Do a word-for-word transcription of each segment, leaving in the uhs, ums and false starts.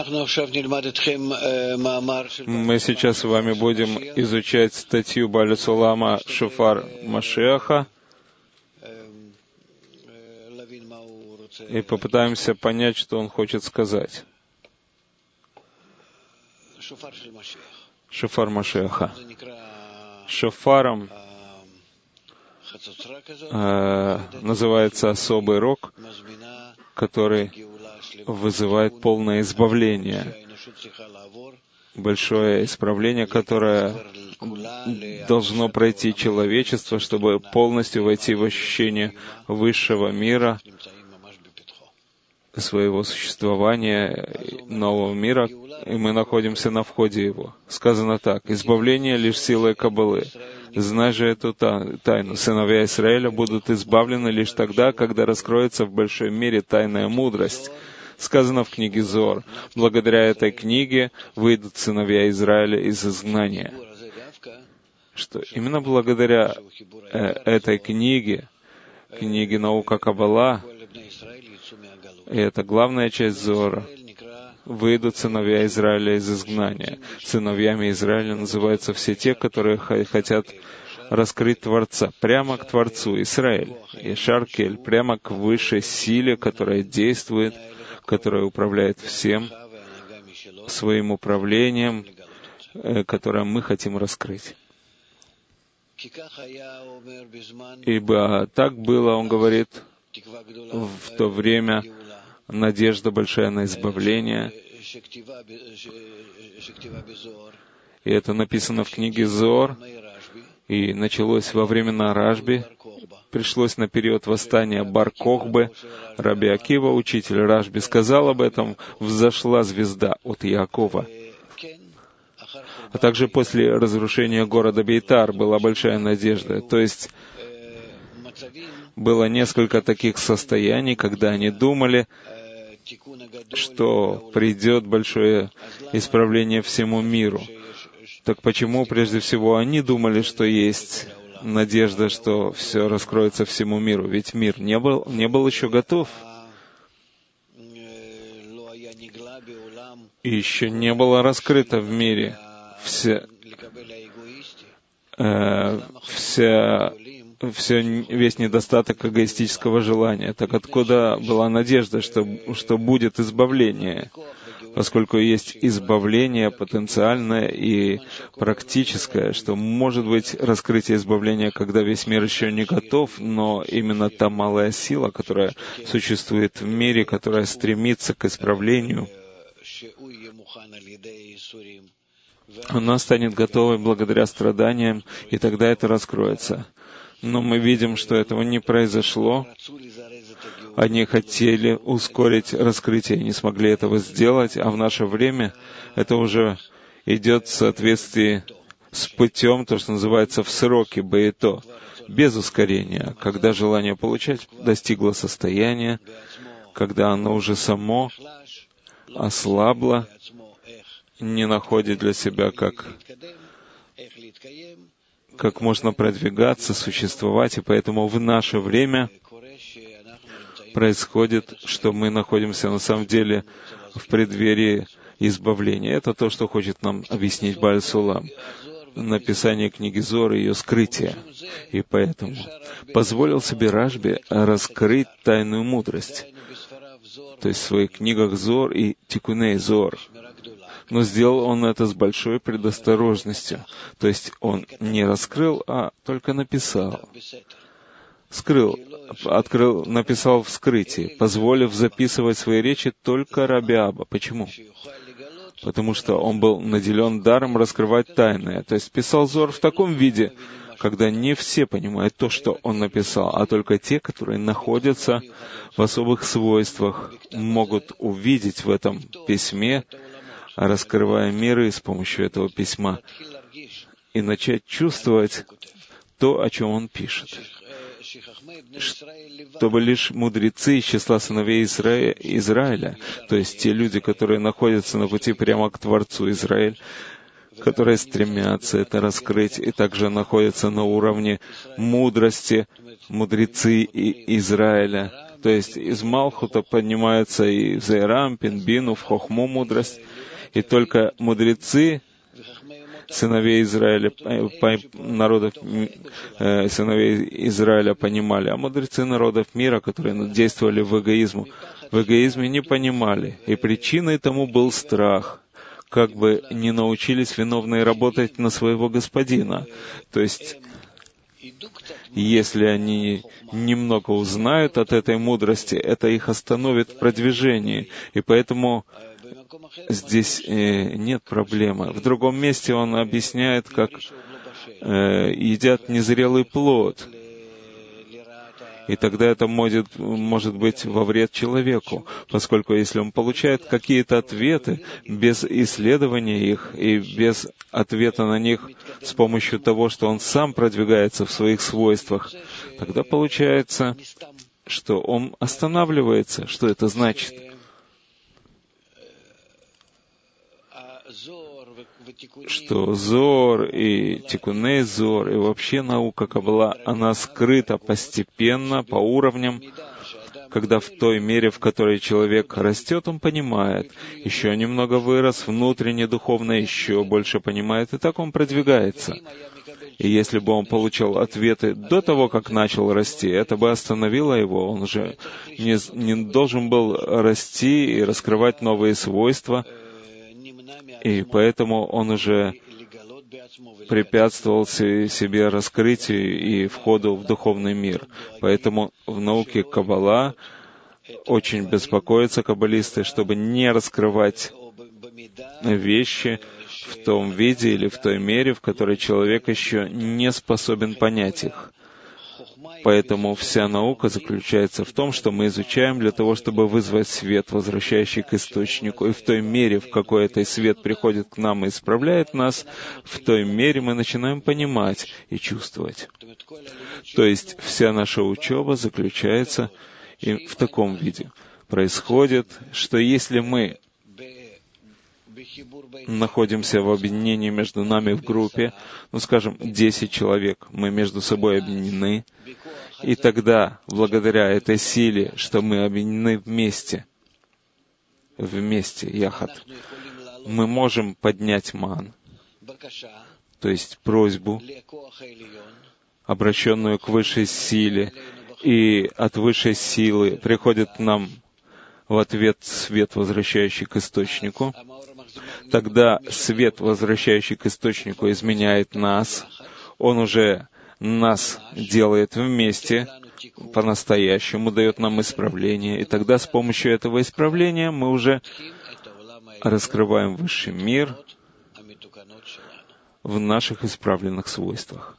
Мы сейчас с вами будем изучать статью Бааля Сулама «Шофар Машиаха» и попытаемся понять, что он хочет сказать. Шофар Машиаха. Шофаром э, называется особый рог, который вызывает полное избавление, большое исправление, которое должно пройти человечество, чтобы полностью войти в ощущение высшего мира, своего существования, нового мира, и мы находимся на входе его. Сказано так: избавление лишь силой Каббалы. Знай же эту тайну. Сыновья Израиля будут избавлены лишь тогда, когда раскроется в большой мере тайная мудрость. Сказано в книге Зоар: благодаря этой книге выйдут сыновья Израиля из изгнания. Что именно благодаря э, этой книге, книге наука Каббала, и это главная часть Зоара, выйдут сыновья Израиля из изгнания. Сыновьями Израиля называются все те, которые хотят раскрыть Творца, прямо к Творцу, Израиль, и Шаркель, прямо к высшей силе, которая действует, которая управляет всем своим управлением, которое мы хотим раскрыть. Ибо так было, он говорит, в то время надежда большая на избавление. И это написано в книге Зоар, и началось во времена Рашби, пришлось на период восстания Бар-Кохбы. Раби Акива, учитель Рашби, сказал об этом: «Взошла звезда от Яакова». А также после разрушения города Бейтар была большая надежда. То есть было несколько таких состояний, когда они думали, что придет большое исправление всему миру. Так почему прежде всего они думали, что есть надежда, что все раскроется всему миру? Ведь мир не был, не был еще готов. И еще не было раскрыто в мире все, э, вся, все, весь недостаток эгоистического желания. Так откуда была надежда, что, что будет избавление? Поскольку есть избавление потенциальное и практическое, что может быть раскрытие избавления, когда весь мир еще не готов, но именно та малая сила, которая существует в мире, которая стремится к исправлению, она станет готовой благодаря страданиям, и тогда это раскроется. Но мы видим, что этого не произошло. Они хотели ускорить раскрытие, не смогли этого сделать, а в наше время это уже идет в соответствии с путем, то, что называется в сроки, баито, без ускорения, когда желание получать достигло состояния, когда оно уже само ослабло, не находит для себя, как, как можно продвигаться, существовать, и поэтому в наше время происходит, что мы находимся на самом деле в преддверии избавления. Это то, что хочет нам объяснить Бааль Сулам. Написание книги Зоар и ее скрытие. И поэтому позволил себе Рашби раскрыть тайную мудрость, то есть в своих книгах Зоар и Тикуней Зоар. Но сделал он это с большой предосторожностью. То есть он не раскрыл, а только написал. Скрыл, открыл, написал в скрытии, позволив записывать свои речи только Раби Аба. Почему? Потому что он был наделен даром раскрывать тайное. То есть писал Зоар в таком виде, когда не все понимают то, что он написал, а только те, которые находятся в особых свойствах, могут увидеть в этом письме, раскрывая миры с помощью этого письма, и начать чувствовать то, о чем он пишет. Чтобы лишь мудрецы из числа сыновей Изра... Израиля, то есть те люди, которые находятся на пути прямо к Творцу Израиль, которые стремятся это раскрыть и также находятся на уровне мудрости, мудрецы Израиля, То есть из Малхута поднимается и в Зейрам, Пинбину, в Хохму мудрость, и только мудрецы сыновей Израиля, народов, э, сыновей Израиля понимали, а мудрецы народов мира, которые действовали в эгоизму, в эгоизме не понимали. И причиной тому был страх, как бы не научились виновные работать на своего господина. То есть, если они немного узнают от этой мудрости, это их остановит в продвижении. И поэтому здесь э, нет проблемы. В другом месте он объясняет, как э, едят незрелый плод. И тогда это может, может быть во вред человеку, поскольку если он получает какие-то ответы без исследования их и без ответа на них с помощью того, что он сам продвигается в своих свойствах, тогда получается, что он останавливается. Что это значит? Что Зор и Тикуней Зор, и вообще наука Каббала, она скрыта постепенно, по уровням, когда в той мере, в которой человек растет, он понимает, еще немного вырос, внутренне, духовно, еще больше понимает, и так он продвигается. И если бы он получал ответы до того, как начал расти, это бы остановило его, он же не, не должен был расти и раскрывать новые свойства, и поэтому он уже препятствовал себе раскрытию и входу в духовный мир. Поэтому в науке Каббала очень беспокоятся каббалисты, чтобы не раскрывать вещи в том виде или в той мере, в которой человек еще не способен понять их. Поэтому вся наука заключается в том, что мы изучаем для того, чтобы вызвать свет, возвращающий к источнику. И в той мере, в какой этот свет приходит к нам и исправляет нас, в той мере мы начинаем понимать и чувствовать. То есть вся наша учеба заключается и в таком виде. Происходит, что если мы находимся в объединении между нами в группе, ну, скажем, десять человек, мы между собой объединены, и тогда, благодаря этой силе, что мы объединены вместе, вместе, яхат, мы можем поднять ман, то есть просьбу, обращенную к высшей силе, и от высшей силы приходит к нам в ответ свет, возвращающий к источнику. Тогда свет, возвращающий к источнику, изменяет нас. Он уже нас делает вместе, по-настоящему, дает нам исправление. И тогда с помощью этого исправления мы уже раскрываем высший мир в наших исправленных свойствах.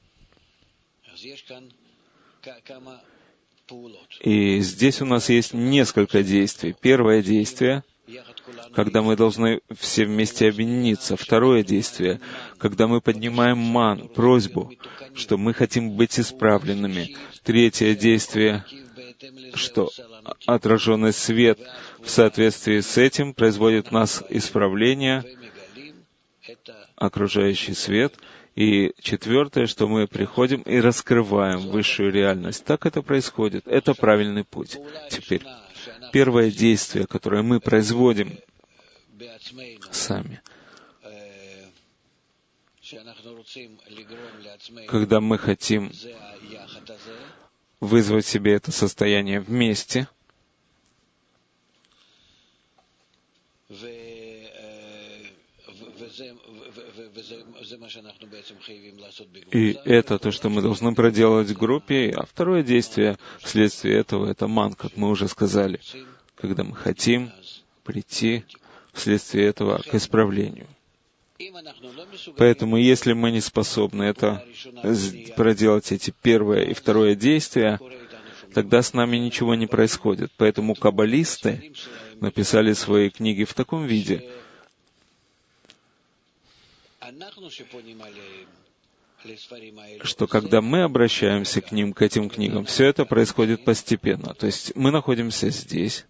И здесь у нас есть несколько действий. Первое действие, когда мы должны все вместе объединиться. Второе действие, когда мы поднимаем ман, просьбу, что мы хотим быть исправленными. Третье действие, что отраженный свет в соответствии с этим производит в нас исправление, окружающий свет. И четвертое, что мы приходим и раскрываем высшую реальность. Так это происходит. Это правильный путь. Теперь, первое действие, которое мы производим сами, когда мы хотим вызвать себе это состояние вместе, и это то, что мы должны проделать в группе. А второе действие вследствие этого — это ман, как мы уже сказали, когда мы хотим прийти вследствие этого к исправлению. Поэтому, если мы не способны это проделать, эти первое и второе действия, тогда с нами ничего не происходит. Поэтому каббалисты написали свои книги в таком виде, что когда мы обращаемся к ним, к этим книгам, все это происходит постепенно. То есть мы находимся здесь,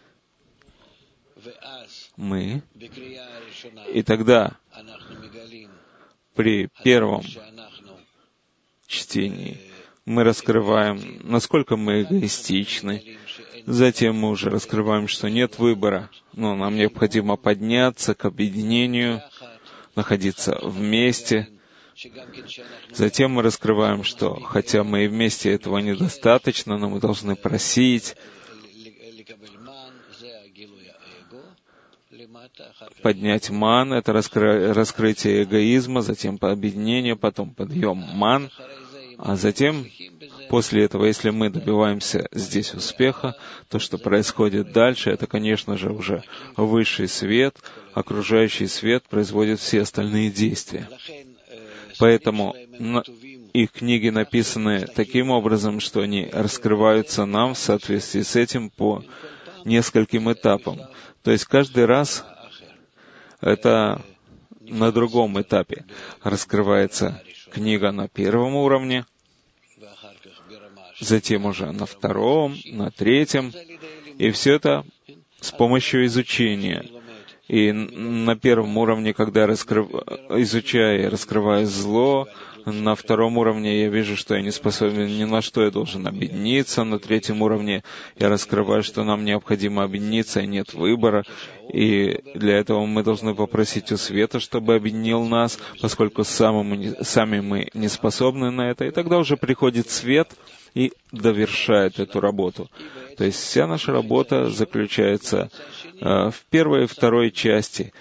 мы, и тогда при первом чтении мы раскрываем, насколько мы эгоистичны. Затем мы уже раскрываем, что нет выбора, но нам необходимо подняться к объединению, находиться вместе. Затем мы раскрываем, что хотя мы и вместе, этого недостаточно, но мы должны просить, поднять ман, это раскры... раскрытие эгоизма, затем объединение, потом подъем ман, а затем, после этого, если мы добиваемся здесь успеха, то, что происходит дальше, это, конечно же, уже высший свет, окружающий свет производит все остальные действия. Поэтому их книги написаны таким образом, что они раскрываются нам в соответствии с этим по нескольким этапам. То есть каждый раз это на другом этапе раскрывается книга на первом уровне, затем уже на втором, на третьем, и все это с помощью изучения. И на первом уровне, когда раскрыв... изучаю и раскрываю зло, на втором уровне я вижу, что я не способен ни на что, я должен объединиться. На третьем уровне я раскрываю, что нам необходимо объединиться, и нет выбора. И для этого мы должны попросить у света, чтобы объединил нас, поскольку сами, сами мы не способны на это. И тогда уже приходит свет и довершает эту работу. То есть вся наша работа заключается э, в первой и второй части.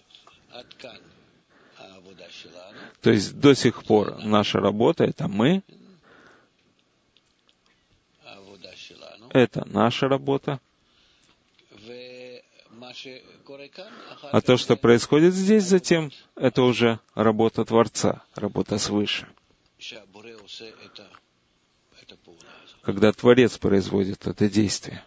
То есть до сих пор наша работа — это мы, это наша работа. А то, что происходит здесь затем, это уже работа Творца, работа свыше. Когда Творец производит это действие.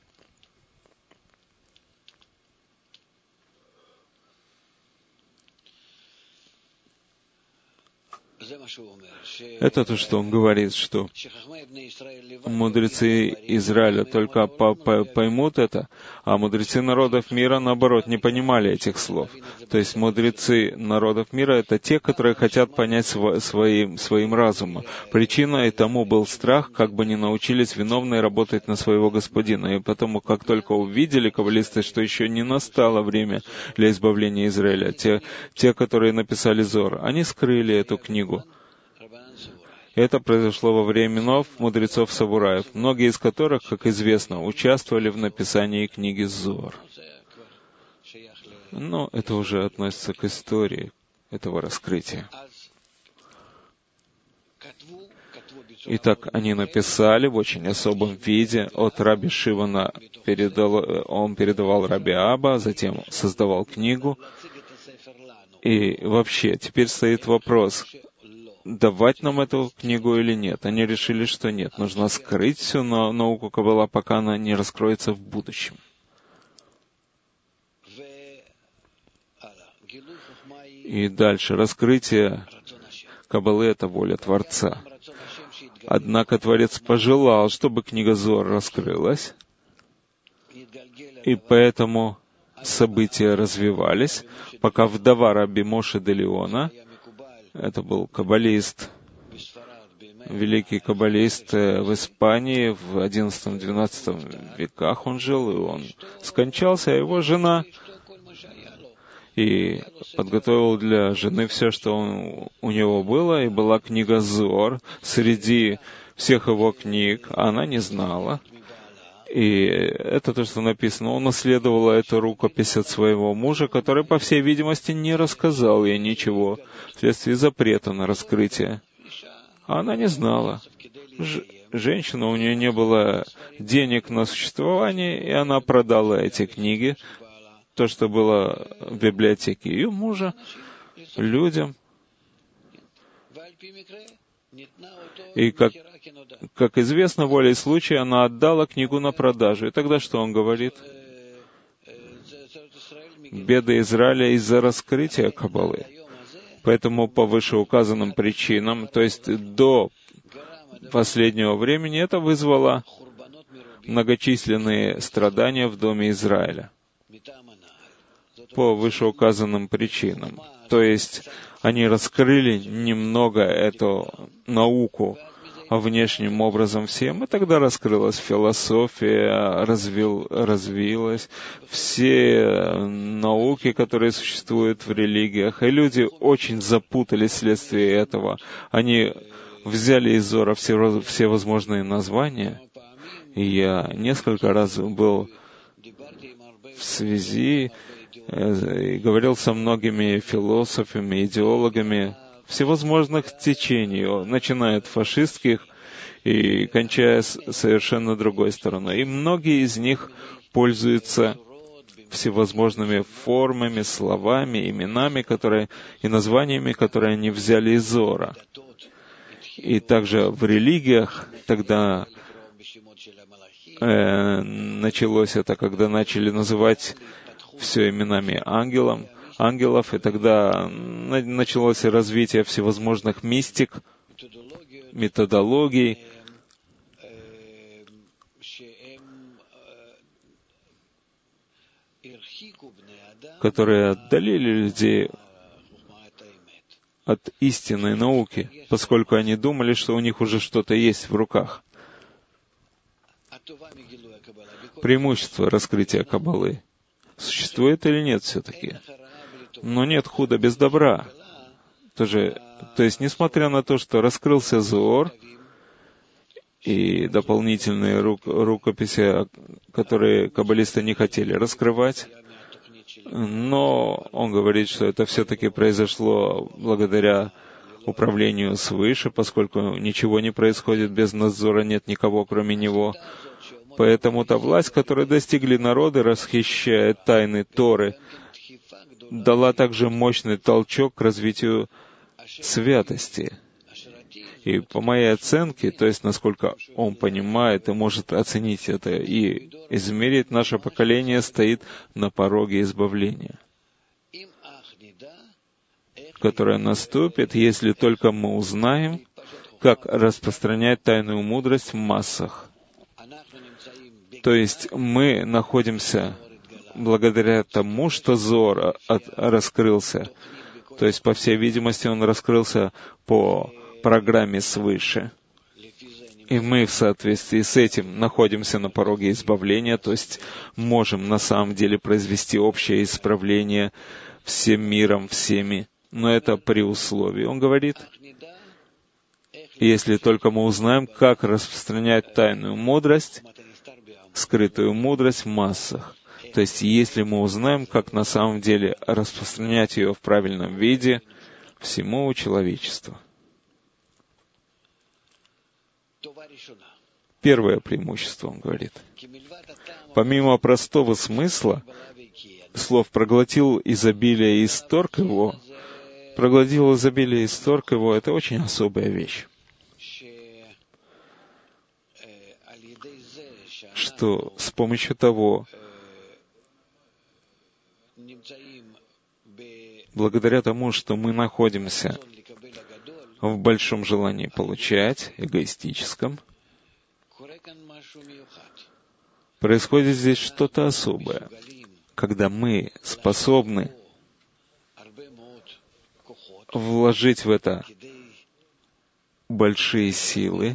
Это то, что он говорит, что мудрецы Израиля только по по поймут это, а мудрецы народов мира, наоборот, не понимали этих слов. То есть мудрецы народов мира — это те, которые хотят понять св своим, своим разумом. Причиной тому был страх, как бы не научились виновные работать на своего господина. И потому, как только увидели каббалисты, что еще не настало время для избавления Израиля, те, те которые написали Зор, они скрыли эту книгу. Это произошло во временов мудрецов-самураев, многие из которых, как известно, участвовали в написании книги Зор. Но это уже относится к истории этого раскрытия. Итак, они написали в очень особом виде. От Раби Шивана передал, он передавал Раби Аба, затем создавал книгу. И вообще, теперь стоит вопрос, давать нам эту книгу или нет. Они решили, что нет. Нужно скрыть всю науку Каббала, пока она не раскроется в будущем. И дальше. Раскрытие Каббалы — это воля Творца. Однако Творец пожелал, чтобы книга Зор раскрылась, и поэтому события развивались, пока вдова Раби Моше де Леона, это был каббалист, великий каббалист в Испании, в одиннадцатом-двенадцатом веках он жил, и он скончался, а его жена, и подготовил для жены все, что он, у него было, и была книга Зор среди всех его книг, а она не знала. И это то, что написано. Он наследовал эту рукопись от своего мужа, который, по всей видимости, не рассказал ей ничего вследствие запрета на раскрытие. А она не знала. Ж- женщина, у нее не было денег на существование, и она продала эти книги, то, что было в библиотеке ее мужа, людям. И, как, как известно, волей случая, она отдала книгу на продажу. И тогда что он говорит? Беды Израиля из-за раскрытия Каббалы. Поэтому по вышеуказанным причинам, то есть до последнего времени, это вызвало многочисленные страдания в доме Израиля. По вышеуказанным причинам. То есть они раскрыли немного эту науку внешним образом всем, и тогда раскрылась философия, развил, развилась, все науки, которые существуют в религиях, и люди очень запутались вследствие этого. Они взяли из Зора все, все возможные названия, и я несколько раз был в связи и говорил со многими философами, идеологами всевозможных течений, начиная от фашистских и кончая с совершенно другой стороной. И многие из них пользуются всевозможными формами, словами, именами, которые, и названиями, которые они взяли из Зора. И также в религиях тогда э, началось это, когда начали называть все именами ангелом, ангелов, и тогда началось развитие всевозможных мистик, методологий, которые отдалили людей от истинной науки, поскольку они думали, что у них уже что-то есть в руках. Преимущество раскрытия Каббалы существует или нет все-таки? Но нет худа без добра. Тоже, то есть, несмотря на то, что раскрылся Зоор и дополнительные рук, рукописи, которые каббалисты не хотели раскрывать, но он говорит, что это все-таки произошло благодаря управлению свыше, поскольку ничего не происходит без надзора, нет никого, кроме него. Поэтому та власть, которую достигли народы, расхищая тайны Торы, дала также мощный толчок к развитию святости. И по моей оценке, то есть насколько он понимает и может оценить это и измерить, наше поколение стоит на пороге избавления, которое наступит, если только мы узнаем, как распространять тайную мудрость в массах. То есть мы находимся благодаря тому, что Зор от, раскрылся. То есть, по всей видимости, он раскрылся по программе свыше. И мы в соответствии с этим находимся на пороге избавления, то есть можем на самом деле произвести общее исправление всем миром, всеми. Но это при условии. Он говорит, если только мы узнаем, как распространять тайную мудрость, скрытую мудрость в массах. То есть, если мы узнаем, как на самом деле распространять ее в правильном виде всему человечеству. Первое преимущество, он говорит. Помимо простого смысла, слов «проглотил изобилие и исторг его», «проглотил изобилие и исторг его» — это очень особая вещь. Что с помощью того, благодаря тому, что мы находимся в большом желании получать, эгоистическом, происходит здесь что-то особое, когда мы способны вложить в это большие силы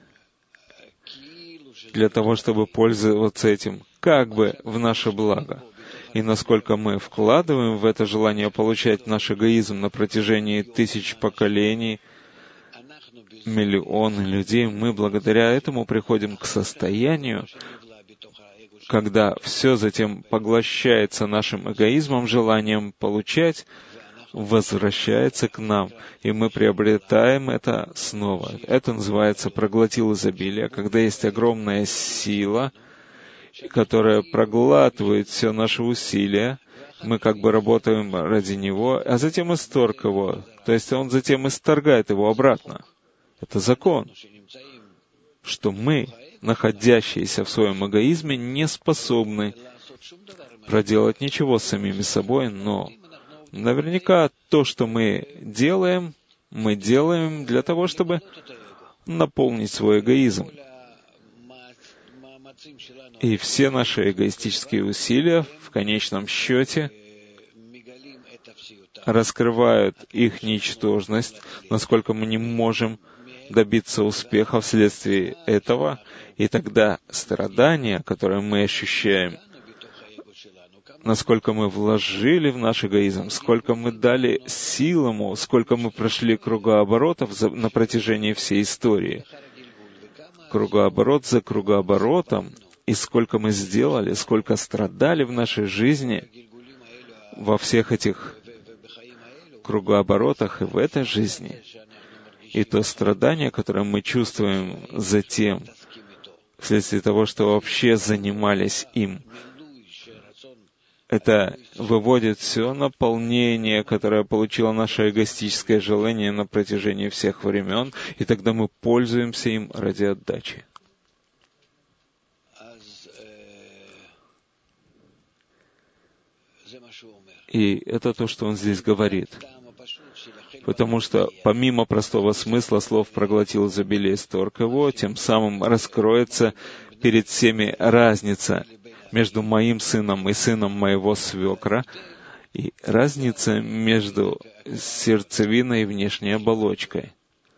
для того, чтобы пользоваться этим как бы в наше благо. И насколько мы вкладываем в это желание получать наш эгоизм на протяжении тысяч поколений, миллионы людей, мы благодаря этому приходим к состоянию, когда все затем поглощается нашим эгоизмом, желанием получать, возвращается к нам, и мы приобретаем это снова. Это называется «проглотил изобилие», когда есть огромная сила, которая проглатывает все наши усилия, мы как бы работаем ради него, а затем исторг его, то есть он затем исторгает его обратно. Это закон, что мы, находящиеся в своем эгоизме, не способны проделать ничего с самими собой, но наверняка то, что мы делаем, мы делаем для того, чтобы наполнить свой эгоизм. И все наши эгоистические усилия, в конечном счете, раскрывают их ничтожность, насколько мы не можем добиться успеха вследствие этого, и тогда страдания, которые мы ощущаем, насколько мы вложили в наш эгоизм, сколько мы дали сил ему, сколько мы прошли кругооборотов за, на протяжении всей истории. Кругооборот за кругооборотом, и сколько мы сделали, сколько страдали в нашей жизни во всех этих кругооборотах и в этой жизни. И то страдание, которое мы чувствуем затем, вследствие того, что вообще занимались им, это выводит все наполнение, которое получило наше эгоистическое желание на протяжении всех времен, и тогда мы пользуемся им ради отдачи. И это то, что он здесь говорит. Потому что помимо простого смысла слов проглотил изобилие исторг его, тем самым раскроется перед всеми разница между моим сыном и сыном моего свекра, и разница между сердцевиной и внешней оболочкой,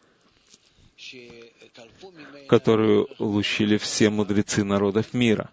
которую лущили все мудрецы народов мира.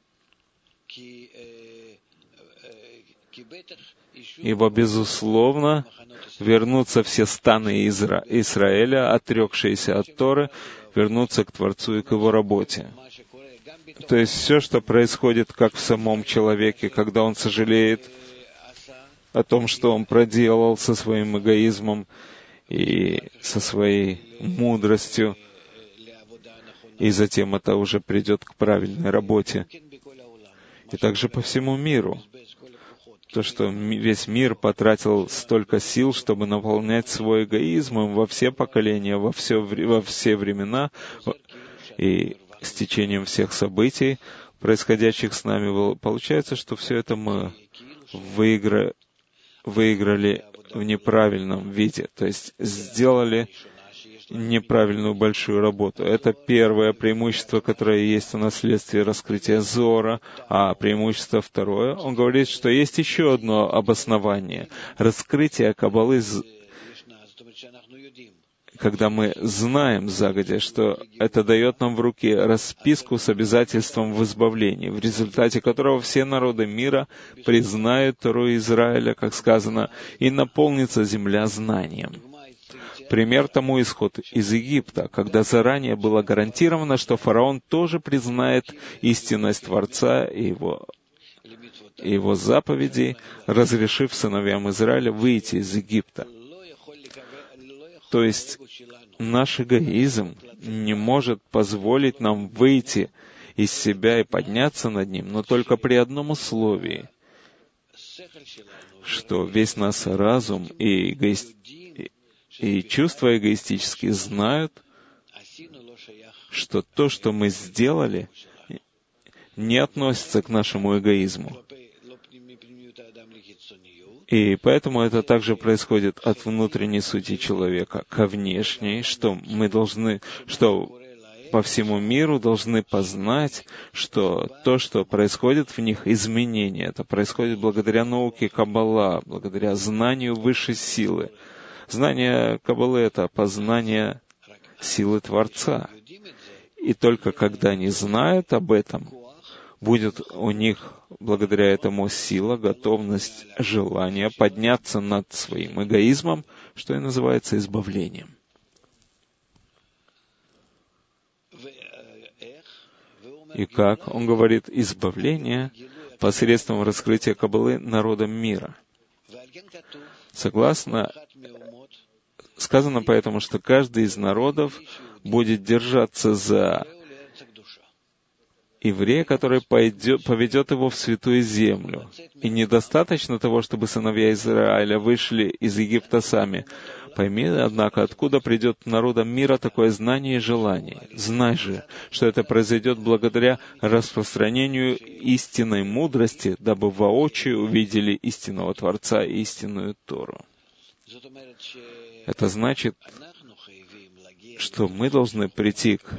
Ибо, безусловно, вернутся все станы Изра... Израиля, отрекшиеся от Торы, вернутся к Творцу и к Его работе. То есть все, что происходит как в самом человеке, когда он сожалеет о том, что он проделал со своим эгоизмом и со своей мудростью, и затем это уже придет к правильной работе. И также по всему миру. То, что весь мир потратил столько сил, чтобы наполнять свой эгоизм во все поколения, во все, во все времена, и с течением всех событий, происходящих с нами, получается, что все это мы выигра... выиграли в неправильном виде, то есть сделали неправильную большую работу. Это первое преимущество, которое есть у нас вследствие раскрытия Зора. А преимущество второе, он говорит, что есть еще одно обоснование. Раскрытие Каббалы, когда мы знаем загодя, что это дает нам в руки расписку с обязательством в избавлении, в результате которого все народы мира признают Тору Израиля, как сказано, и наполнится земля знанием. Пример тому исход из Египта, когда заранее было гарантировано, что фараон тоже признает истинность Творца и его, и его заповедей, разрешив сыновьям Израиля выйти из Египта. То есть наш эгоизм не может позволить нам выйти из себя и подняться над ним, но только при одном условии, что весь наш разум и эгоист и чувства эгоистические знают, что то, что мы сделали, не относится к нашему эгоизму. И поэтому это также происходит от внутренней сути человека ко внешней, что мы должны, что по всему миру должны познать, что то, что происходит в них, изменения, это происходит благодаря науке Каббала, благодаря знанию высшей силы. Знание Каббалы — это познание силы Творца. И только когда они знают об этом, будет у них благодаря этому сила, готовность, желание подняться над своим эгоизмом, что и называется избавлением. И как? Он говорит, избавление посредством раскрытия Каббалы народам мира. Согласно, сказано поэтому, что каждый из народов будет держаться за еврея, который пойдет, поведет его в святую землю. И недостаточно того, чтобы сыновья Израиля вышли из Египта сами. Пойми, однако, откуда придет народам мира такое знание и желание. Знай же, что это произойдет благодаря распространению истинной мудрости, дабы воочию увидели истинного Творца и истинную Тору. Это значит, что мы должны прийти к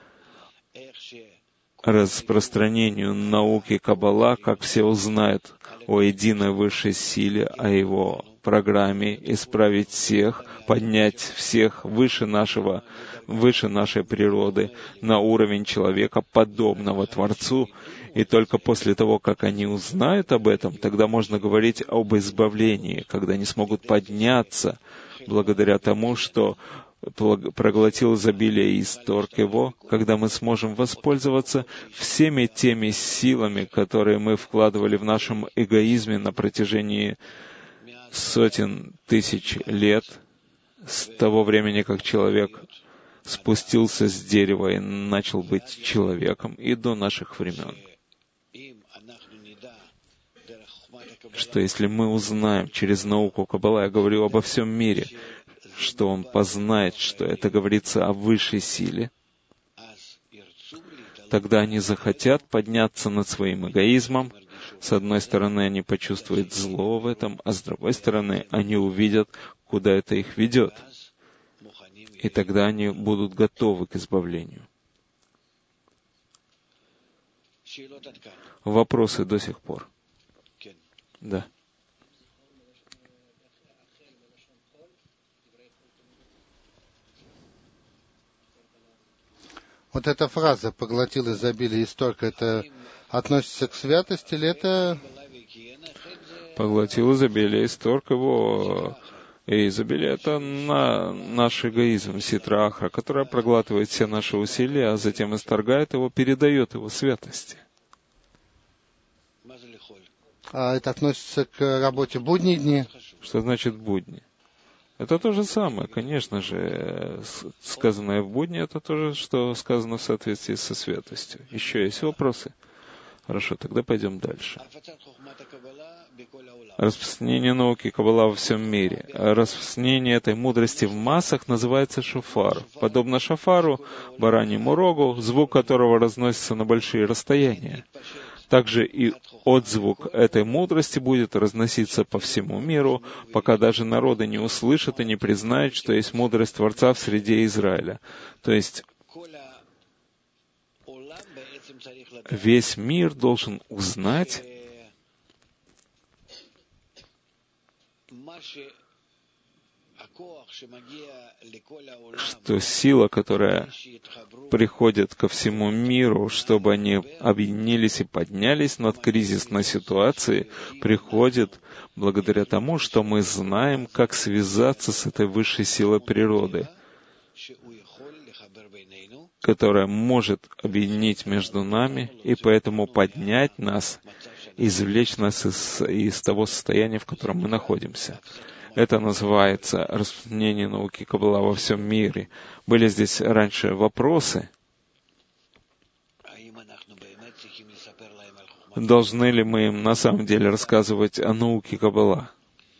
распространению науки Каббала, как все узнают о единой высшей силе, о его программе, исправить всех, поднять всех выше нашего выше нашей природы, на уровень человека, подобного Творцу. И только после того, как они узнают об этом, тогда можно говорить об избавлении, когда они смогут подняться благодаря тому, что проглотил изобилие и исторг его, когда мы сможем воспользоваться всеми теми силами, которые мы вкладывали в нашем эгоизме на протяжении сотен тысяч лет, с того времени, как человек спустился с дерева и начал быть человеком, и до наших времен. Что если мы узнаем через науку Каббала, я говорю обо всем мире, что он познает, что это говорится о высшей силе, тогда они захотят подняться над своим эгоизмом. С одной стороны, они почувствуют зло в этом, а с другой стороны, они увидят, куда это их ведет. И тогда они будут готовы к избавлению. Вопросы до сих пор? Да. Вот эта фраза «поглотил изобилие исторг» — это относится к святости или это... Поглотил изобилие, исторг его. И изобилие — это на наш эгоизм, ситра ахра, которая проглатывает все наши усилия, а затем исторгает его, передает его святости. А это относится к работе будние дни? Что значит будни? Это то же самое, конечно же, сказанное в будни, это то же, что сказано в соответствии со святостью. Еще есть вопросы? Хорошо, тогда пойдем дальше. Распространение науки Каббала во всем мире. Распространение этой мудрости в массах называется шофар. Подобно шофару, бараньему рогу, звук которого разносится на большие расстояния. Также и отзвук этой мудрости будет разноситься по всему миру, пока даже народы не услышат и не признают, что есть мудрость Творца в среде Израиля. То есть весь мир должен узнать, что сила, которая приходит ко всему миру, чтобы они объединились и поднялись над кризисной ситуацией, приходит благодаря тому, что мы знаем, как связаться с этой высшей силой природы, которая может объединить между нами и поэтому поднять нас, извлечь нас из, из того состояния, в котором мы находимся. Это называется распространение науки Каббала во всем мире. Были здесь раньше вопросы. Должны ли мы им на самом деле рассказывать о науке Каббала?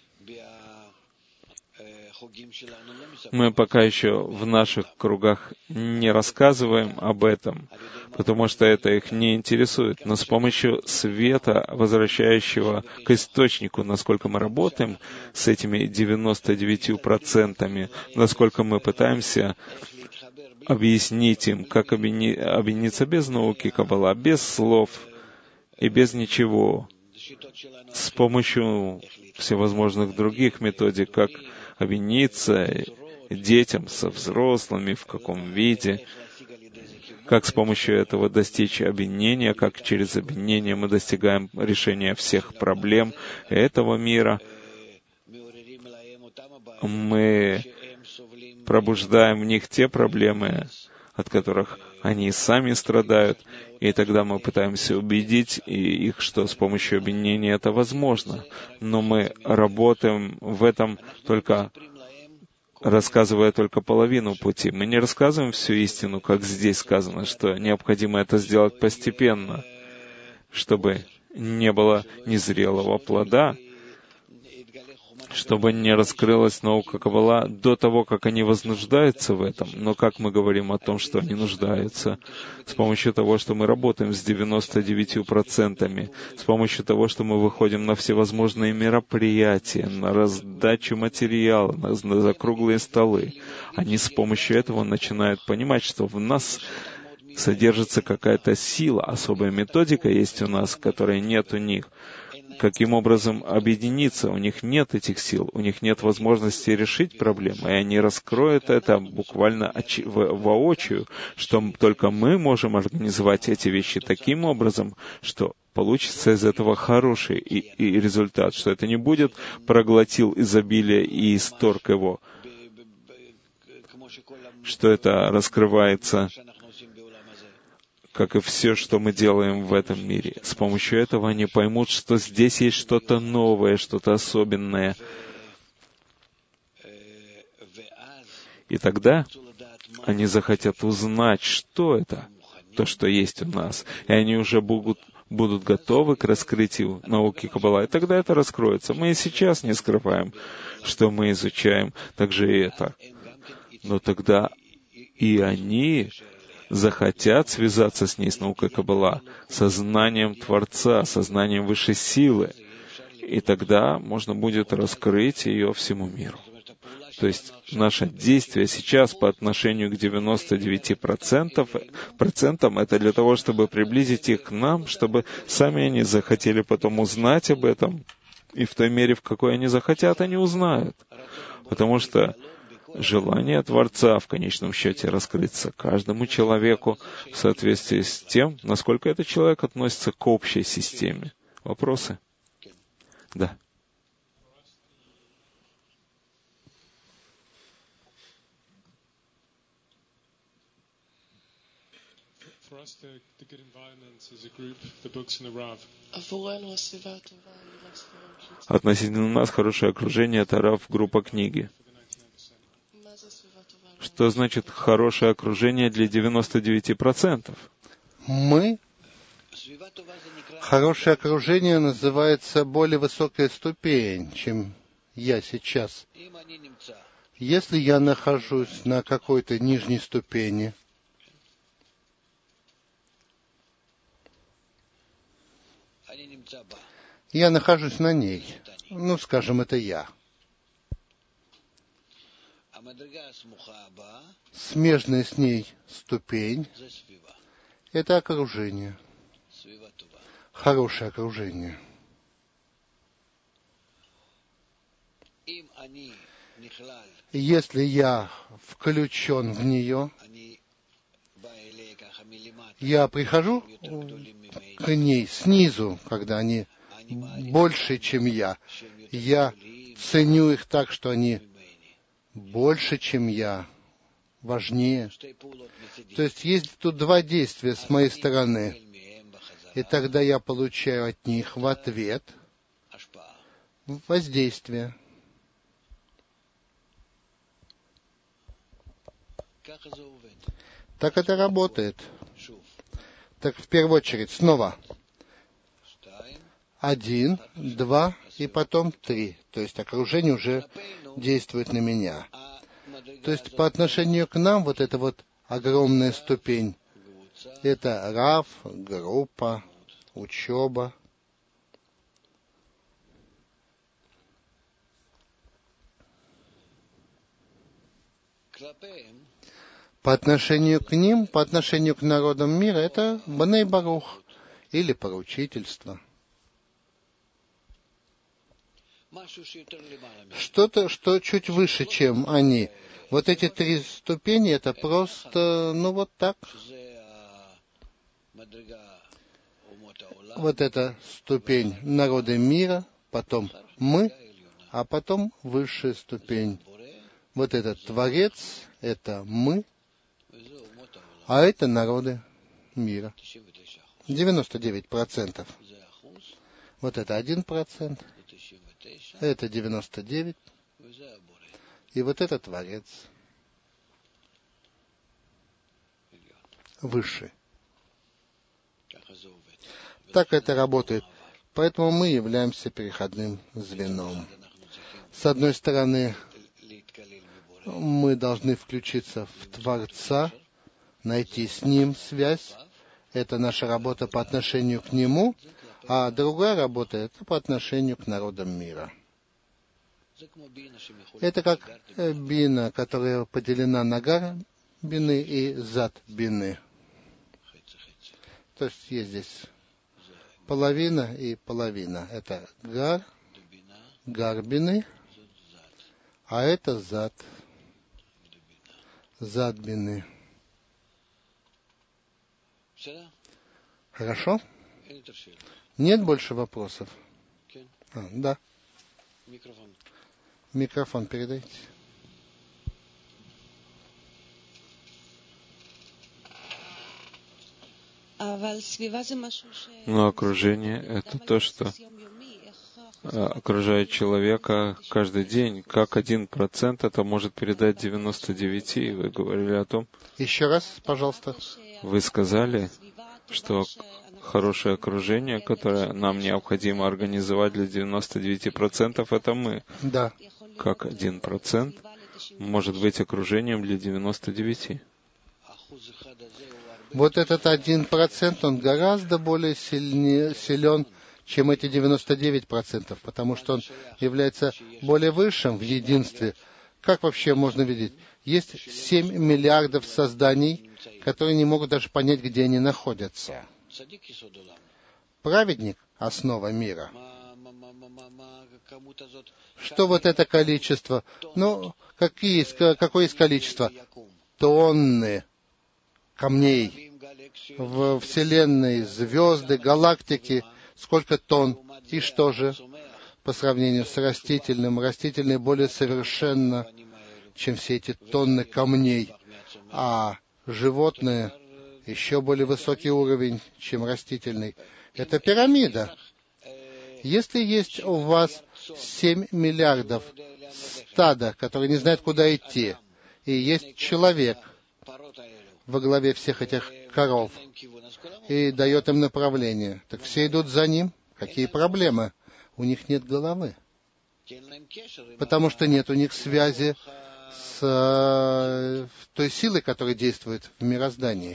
Мы пока еще в наших кругах не рассказываем об этом, потому что это их не интересует. Но с помощью света, возвращающего к источнику, насколько мы работаем с этими девяноста девятью процентами, насколько мы пытаемся объяснить им, как объедини- объединиться без науки Каббала, без слов и без ничего, с помощью всевозможных других методик, как объединиться детям со взрослыми, в каком виде, как с помощью этого достичь объединения, как через объединение мы достигаем решения всех проблем этого мира. Мы пробуждаем в них те проблемы, от которых они сами страдают, и тогда мы пытаемся убедить их, что с помощью объединения это возможно. Но мы работаем в этом только рассказывая только половину пути. Мы не рассказываем всю истину, как здесь сказано, что необходимо это сделать постепенно, чтобы не было незрелого плода, чтобы не раскрылась наука Каббала до того, как они вознуждаются в этом. Но как мы говорим о том, что они нуждаются? С помощью того, что мы работаем с девяноста девятью процентами, с помощью того, что мы выходим на всевозможные мероприятия, на раздачу материала, на, на закруглые столы. Они с помощью этого начинают понимать, что в нас содержится какая-то сила, особая методика есть у нас, которой нет у них. каким образом объединиться. У них нет этих сил, у них нет возможности решить проблемы, и они раскроют это буквально очи- во- воочию, что только мы можем организовать эти вещи таким образом, что получится из этого хороший и, и результат, что это не будет проглотил изобилие и исторг его, что это раскрывается, как и все, что мы делаем в этом мире. С помощью этого они поймут, что здесь есть что-то новое, что-то особенное. И тогда они захотят узнать, что это, то, что есть у нас. И они уже будут, будут готовы к раскрытию науки Каббала. И тогда это раскроется. Мы и сейчас не скрываем, что мы изучаем, также и это. Но тогда и они захотят связаться с ней, с наукой Каббала, со знанием Творца, со знанием высшей силы. И тогда можно будет раскрыть ее всему миру. То есть наше действие сейчас по отношению к девяноста девяти процентам, процентам это для того, чтобы приблизить их к нам, чтобы сами они захотели потом узнать об этом, и в той мере, в какой они захотят, они узнают. Потому что желание Творца в конечном счете раскрыться каждому человеку в соответствии с тем, насколько этот человек относится к общей системе. Вопросы? Да. Относительно нас хорошее окружение — это Рав, группа книги. Что значит хорошее окружение для девяноста девяти процентов? Мы? Хорошее окружение называется более высокая ступень, чем я сейчас. Если я нахожусь на какой-то нижней ступени, я нахожусь на ней. Ну, скажем, это я. Смежная с ней ступень — это окружение. Хорошее окружение. Если я включен в нее, я прихожу к ней снизу, когда они больше, чем я. Я ценю их так, что они больше, чем я, важнее. То есть есть тут два действия с моей стороны. И тогда я получаю от них в ответ воздействие. Так это работает. Так в первую очередь снова один, два и потом три. То есть окружение уже действует на меня. То есть по отношению к нам вот эта вот огромная ступень — это Рав, группа, учеба. По отношению к ним, по отношению к народам мира, это Бней Барух или поручительство. Что-то, что чуть выше, чем они. Вот эти три ступени — это просто, ну вот так. Вот эта ступень народа мира, потом мы, а потом высшая ступень. Вот этот Творец — это мы, а это народы мира. девяносто девять процентов. Вот это один процент. Это девяносто девять. И вот это Творец. Высший. Так это работает. Поэтому мы являемся переходным звеном. С одной стороны, мы должны включиться в Творца, найти с Ним связь. Это наша работа по отношению к Нему, а другая работа — это по отношению к народам мира. Это как бина, которая поделена на гар бины и зад бины. То есть есть здесь половина и половина. Это гар, гарбины, а это зад, задбины. Хорошо? Нет больше вопросов? А, да. Микрофон передайте. Но окружение — это то, что окружает человека каждый день. Как один процент это может передать девяносто девяти? Вы говорили о том. Еще раз, пожалуйста. Вы сказали, что хорошее окружение, которое нам необходимо организовать для девяноста девяти процентов, это мы. Да. Как один процент может быть окружением для девяноста девяти? Вот этот один процент, он гораздо более сильнее, силен, чем эти девяносто девять процентов, потому что он является более высшим в единстве. Как вообще можно видеть? Есть семь миллиардов созданий, которые не могут даже понять, где они находятся. Праведник — основа мира. Что вот это количество? Ну, какие, какое есть количество? Тонны камней в Вселенной, звезды, галактики. Сколько тонн? И что же? По сравнению с растительным, растительное более совершенно, чем все эти тонны камней. А животное еще более высокий уровень, чем растительный. Это пирамида. Если есть у вас семь миллиардов стада, которые не знают, куда идти, и есть человек во главе всех этих коров и дает им направление, так все идут за ним. Какие проблемы? У них нет головы. Потому что нет у них связи с э, той силой, которая действует в мироздании.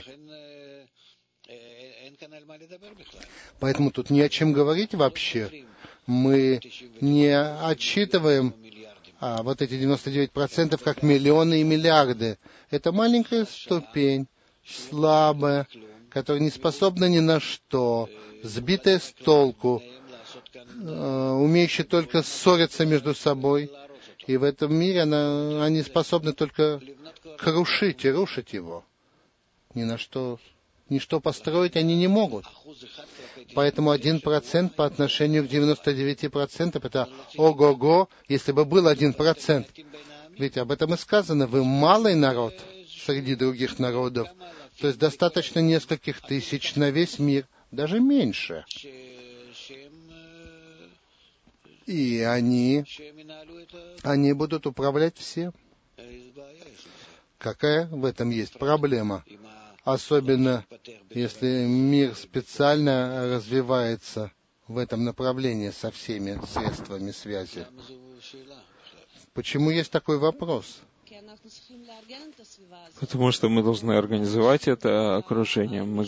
Поэтому тут не о чем говорить вообще. Мы не отсчитываем а, вот эти девяносто девять процентов как миллионы и миллиарды. Это маленькая ступень, слабая, которая не способна ни на что, сбитая с толку, э, умеющая только ссориться между собой. И в этом мире она, они способны только крушить и рушить его. Ни на что, ничто построить они не могут. Поэтому один процент по отношению к девяноста девяти процентам это ого-го, если бы был один процент. Ведь об этом и сказано, вы малый народ среди других народов. То есть достаточно нескольких тысяч на весь мир, даже меньше. И они, они будут управлять всем. Какая в этом есть проблема? Особенно, если мир специально развивается в этом направлении со всеми средствами связи. Почему есть такой вопрос? Потому что мы должны организовать это окружение. Мы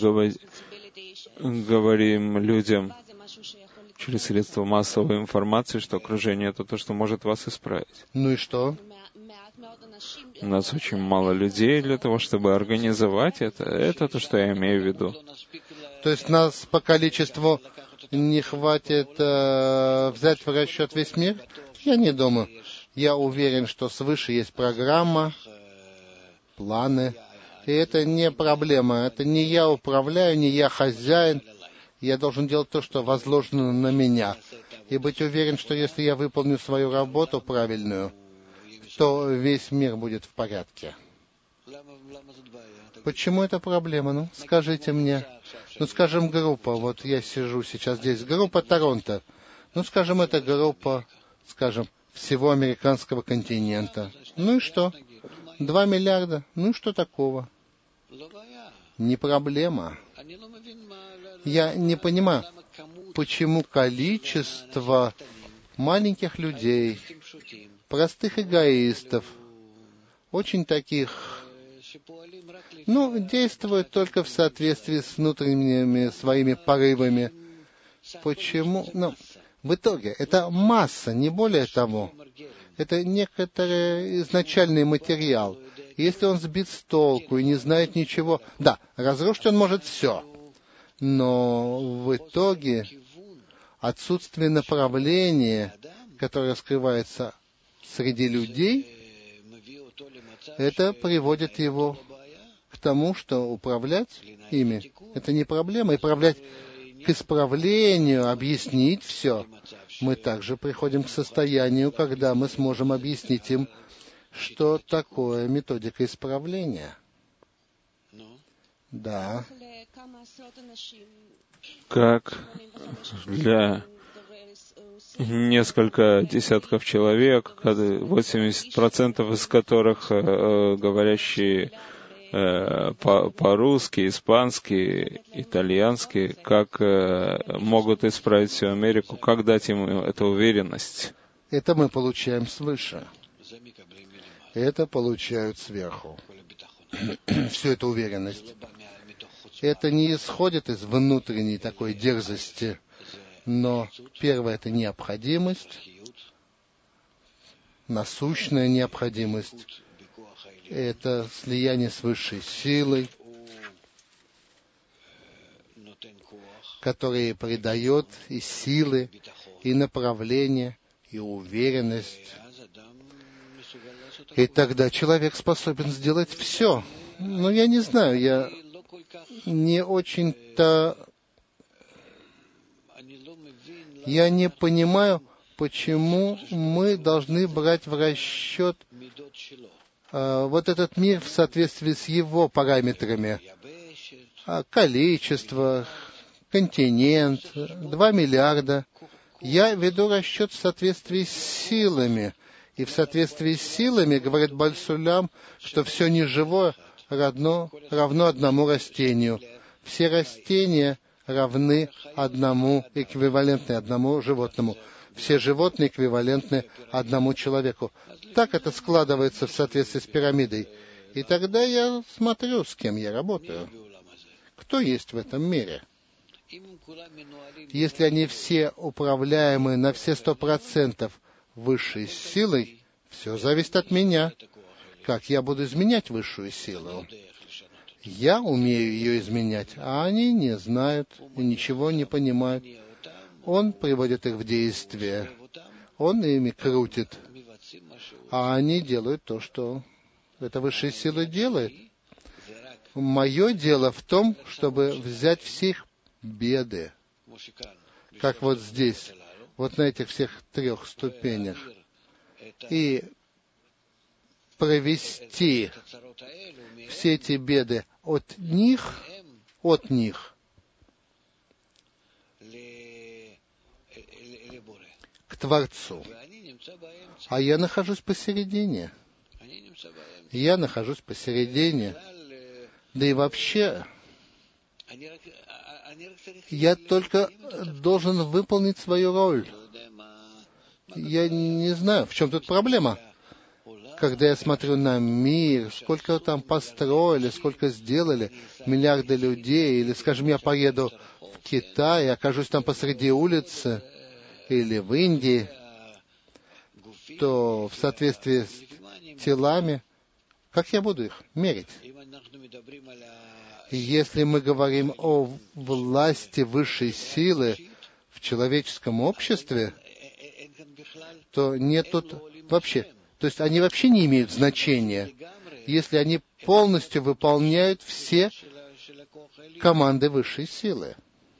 говорим людям через средства массовой информации, что окружение — это то, что может вас исправить. Ну и что? У нас очень мало людей для того, чтобы организовать это. Это то, что я имею в виду. То есть нас по количеству не хватит э, взять в расчет весь мир? Я не думаю. Я уверен, что свыше есть программа, планы. И это не проблема. Это не я управляю, не я хозяин. Я должен делать то, что возложено на меня. И быть уверен, что если я выполню свою работу правильную, то весь мир будет в порядке. Почему это проблема? Ну, скажите мне. Ну, скажем, группа. Вот я сижу сейчас здесь. Группа Торонто. Ну, скажем, это группа, скажем, всего американского континента. Ну и что? Два миллиарда. Ну и что такого? Не проблема. Я не понимаю, почему количество маленьких людей, простых эгоистов, очень таких, ну, действуют только в соответствии с внутренними своими порывами. Почему? Ну, в итоге, это масса, не более того. Это некоторый изначальный материал. Если он сбит с толку и не знает ничего, да, разрушить он может все. Но в итоге отсутствие направления, которое скрывается среди людей, это приводит его к тому, что управлять ими — это не проблема. И управлять к исправлению, объяснить все, мы также приходим к состоянию, когда мы сможем объяснить им, что такое методика исправления. Да. Как для несколько десятков человек, восемьдесят процентов из которых э, говорящие э, по- по-русски, испански, итальянски, как э, могут исправить всю Америку, как дать им эту уверенность? Это мы получаем свыше. Это получают сверху. Всю эту уверенность. Это не исходит из внутренней такой дерзости, но первое — это необходимость, насущная необходимость. Это слияние с высшей силой, которая придает и силы, и направление, и уверенность. И тогда человек способен сделать все. Но я не знаю, я не очень-то... Я не понимаю, почему мы должны брать в расчет э, вот этот мир в соответствии с его параметрами. А количество, континент, два миллиарда. Я веду расчет в соответствии с силами. И в соответствии с силами, говорит Бааль Сулам, что все неживое равно, равно одному растению. Все растения равны одному, эквивалентны одному животному. Все животные эквивалентны одному человеку. Так это складывается в соответствии с пирамидой. И тогда я смотрю, с кем я работаю. Кто есть в этом мире? Если они все управляемы на все сто процентов высшей силой, все зависит от меня. Как я буду изменять высшую силу? Я умею ее изменять, а они не знают и ничего не понимают. Он приводит их в действие. Он ими крутит. А они делают то, что эта высшая сила делает. Мое дело в том, чтобы взять все их беды, как вот здесь, вот на этих всех трех ступенях, и провести все эти беды от них, от них к Творцу. А я нахожусь посередине. Я нахожусь посередине. Да и вообще, я только должен выполнить свою роль. Я не знаю, в чем тут проблема. Когда я смотрю на мир, сколько там построили, сколько сделали, миллиарды людей, или, скажем, я поеду в Китай, окажусь там посреди улицы, или в Индии, то в соответствии с телами, как я буду их мерить? Если мы говорим о власти высшей силы в человеческом обществе, то нет тут вообще... То есть они вообще не имеют значения, если они полностью выполняют все команды высшей силы.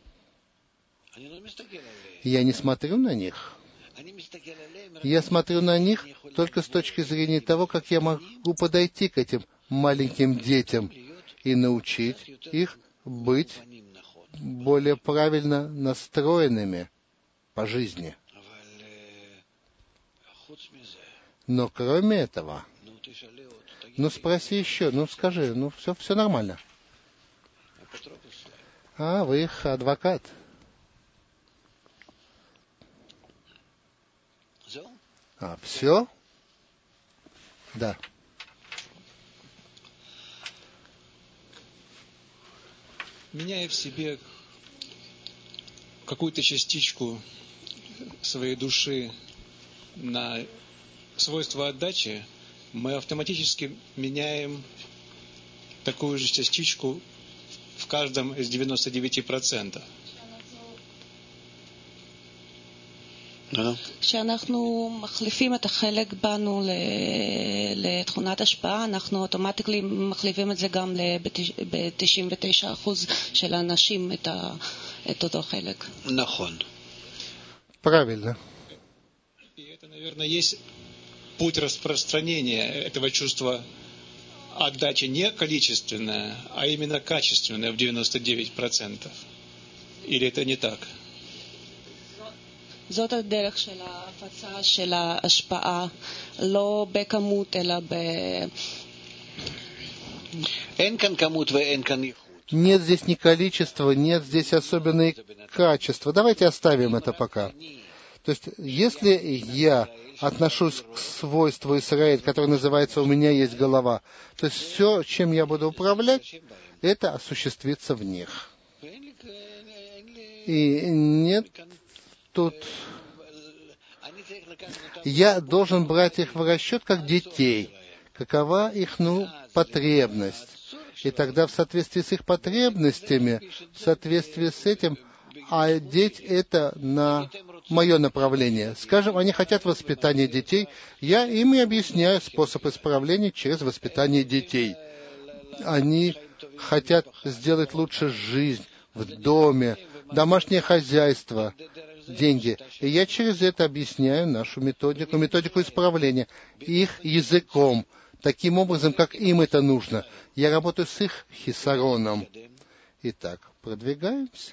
Я не смотрю на них. Я смотрю на них только с точки зрения того, как я могу подойти к этим маленьким детям и научить их быть более правильно настроенными по жизни. Но кроме этого, ну спроси еще, ну скажи, ну все, все нормально. А, вы их адвокат. А, все? Да. Меняя в себе какую-то частичку своей души на свойство отдачи, мы автоматически меняем такую же частичку в каждом из девяноста девяти процентов. כשאנחנו מחליפים את החלק בנו לתכונת השפעה, אנחנו אוטומטיקלי מחליפים את זה גם ב-תשעים ותשעה אחוז של האנשים את אותו חלק. נכון. Правильно. И это, наверное, есть путь распространения этого чувства отдачи не количественное, а именно качественное в девяносто девять процентов. Или это не так? זאת הדרך של ההפצה של ההשפעה, לא בכמות אלא ב... אין כאן כמות ואין כאן ייחוד. Нет здесь ни количества, нет здесь особенные качества. Давайте оставим это пока. То есть, если я отношусь к свойству Исраэль, которое называется «у меня есть голова», то есть все, чем я буду управлять, это осуществится в них. И нет тут... Я должен брать их в расчет как детей. Какова их ну, потребность? И тогда в соответствии с их потребностями, в соответствии с этим, одеть это на мое направление. Скажем, они хотят воспитания детей, я им и объясняю способ исправления через воспитание детей. Они хотят сделать лучше жизнь в доме, домашнее хозяйство, деньги. И я через это объясняю нашу методику, методику исправления, их языком, таким образом, как им это нужно. Я работаю с их хисароном. Итак, продвигаемся.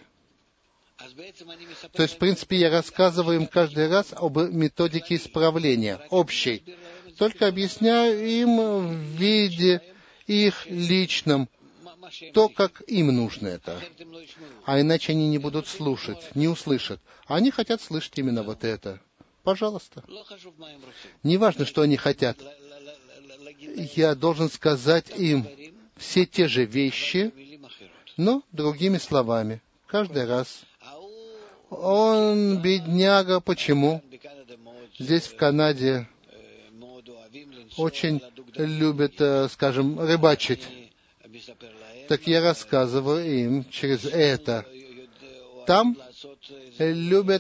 То есть, в принципе, я рассказываю им каждый раз об методике исправления, общей. Только объясняю им в виде их личном, то, как им нужно это. А иначе они не будут слушать, не услышат. Они хотят слышать именно вот это. Пожалуйста. Неважно, что они хотят. Я должен сказать им все те же вещи, но другими словами. Каждый раз. Он бедняга. Почему? Здесь, в Канаде, очень любят, скажем, рыбачить. Так я рассказываю им через это. Там любят,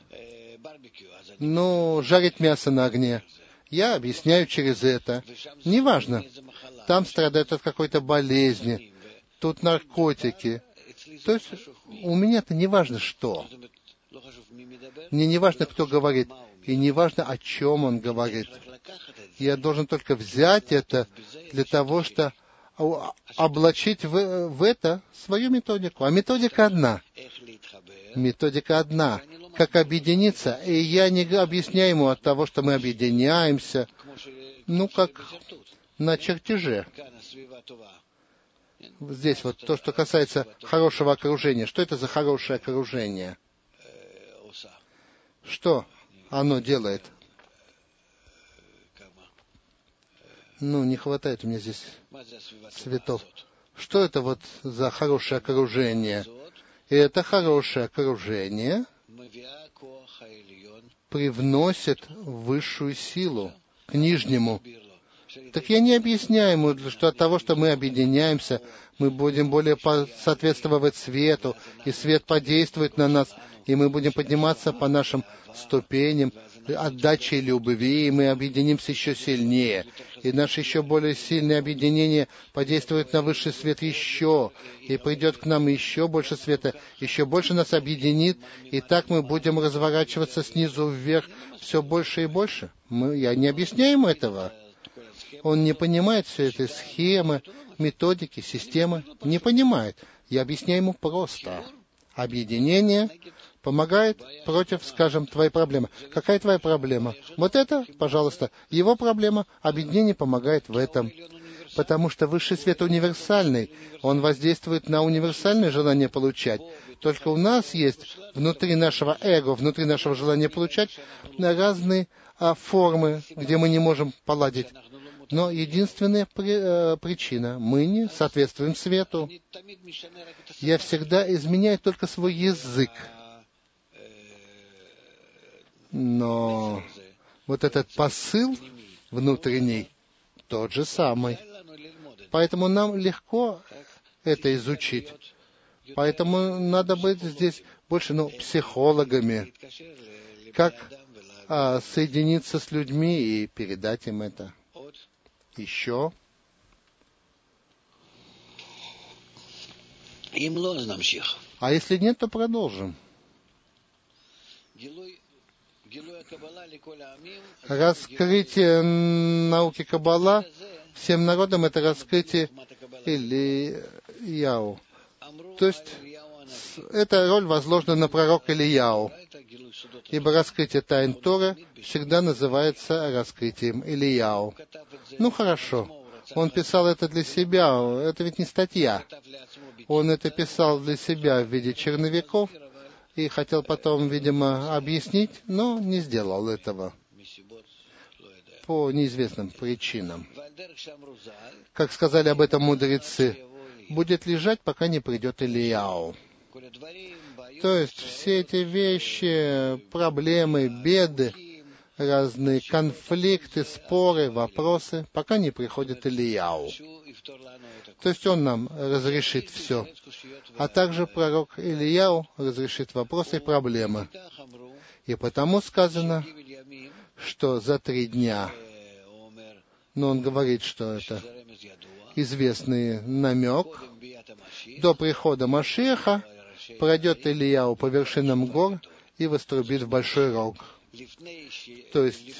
ну, жарить мясо на огне. Я объясняю через это. Неважно. Там страдают от какой-то болезни. Тут наркотики. То есть у меня-то не важно что. Мне не важно, кто говорит. И не важно, о чем он говорит. Я должен только взять это для того, чтобы облачить в, в это свою методику. А методика одна. Методика одна. Как объединиться. И я не объясняю ему от того, что мы объединяемся, ну, как на чертеже. Здесь вот то, что касается хорошего окружения. Что это за хорошее окружение? Что оно делает? Ну, не хватает у меня здесь цветов. Что это вот за хорошее окружение? И это хорошее окружение привносит высшую силу к нижнему. Так я не объясняю ему, что от того, что мы объединяемся, мы будем более соответствовать свету, и свет подействует на нас, и мы будем подниматься по нашим ступеням отдачи любви, и мы объединимся еще сильнее. И наше еще более сильное объединение подействует на высший свет еще, и придет к нам еще больше света, еще больше нас объединит, и так мы будем разворачиваться снизу вверх все больше и больше. Мы, я не объясняю ему этого. Он не понимает все этой схемы, методики, системы. Не понимает. Я объясняю ему просто. Объединение помогает против, скажем, твоей проблемы. Какая твоя проблема? Вот это, пожалуйста. Его проблема, объединение помогает в этом. Потому что высший свет универсальный. Он воздействует на универсальное желание получать. Только у нас есть внутри нашего эго, внутри нашего желания получать разные а, формы, где мы не можем поладить. Но единственная при, э, причина — мы не соответствуем свету. Я всегда изменяю только свой язык. Но вот этот посыл внутренний тот же самый. Поэтому нам легко это изучить. Поэтому надо быть здесь больше ну, психологами, как а, соединиться с людьми и передать им это. Еще. А если нет, то продолжим. Раскрытие науки Каббала всем народам — это раскрытие Ильяу. То есть эта роль возложена на пророка Ильяу, ибо раскрытие тайн Торы всегда называется раскрытием Ильяу. Ну хорошо, он писал это для себя, это ведь не статья. Он это писал для себя в виде черновиков и хотел потом, видимо, объяснить, но не сделал этого по неизвестным причинам. Как сказали об этом мудрецы, будет лежать, пока не придет Ильяу. То есть все эти вещи, проблемы, беды, разные конфликты, споры, вопросы, пока не приходит Ильяу. То есть он нам разрешит все. А также пророк Ильяу разрешит вопросы и проблемы. И потому сказано, что за три дня, но он говорит, что это известный намек, до прихода Машиаха пройдет Ильяу по вершинам гор и вострубит в большой рог. То есть,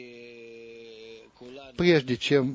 прежде чем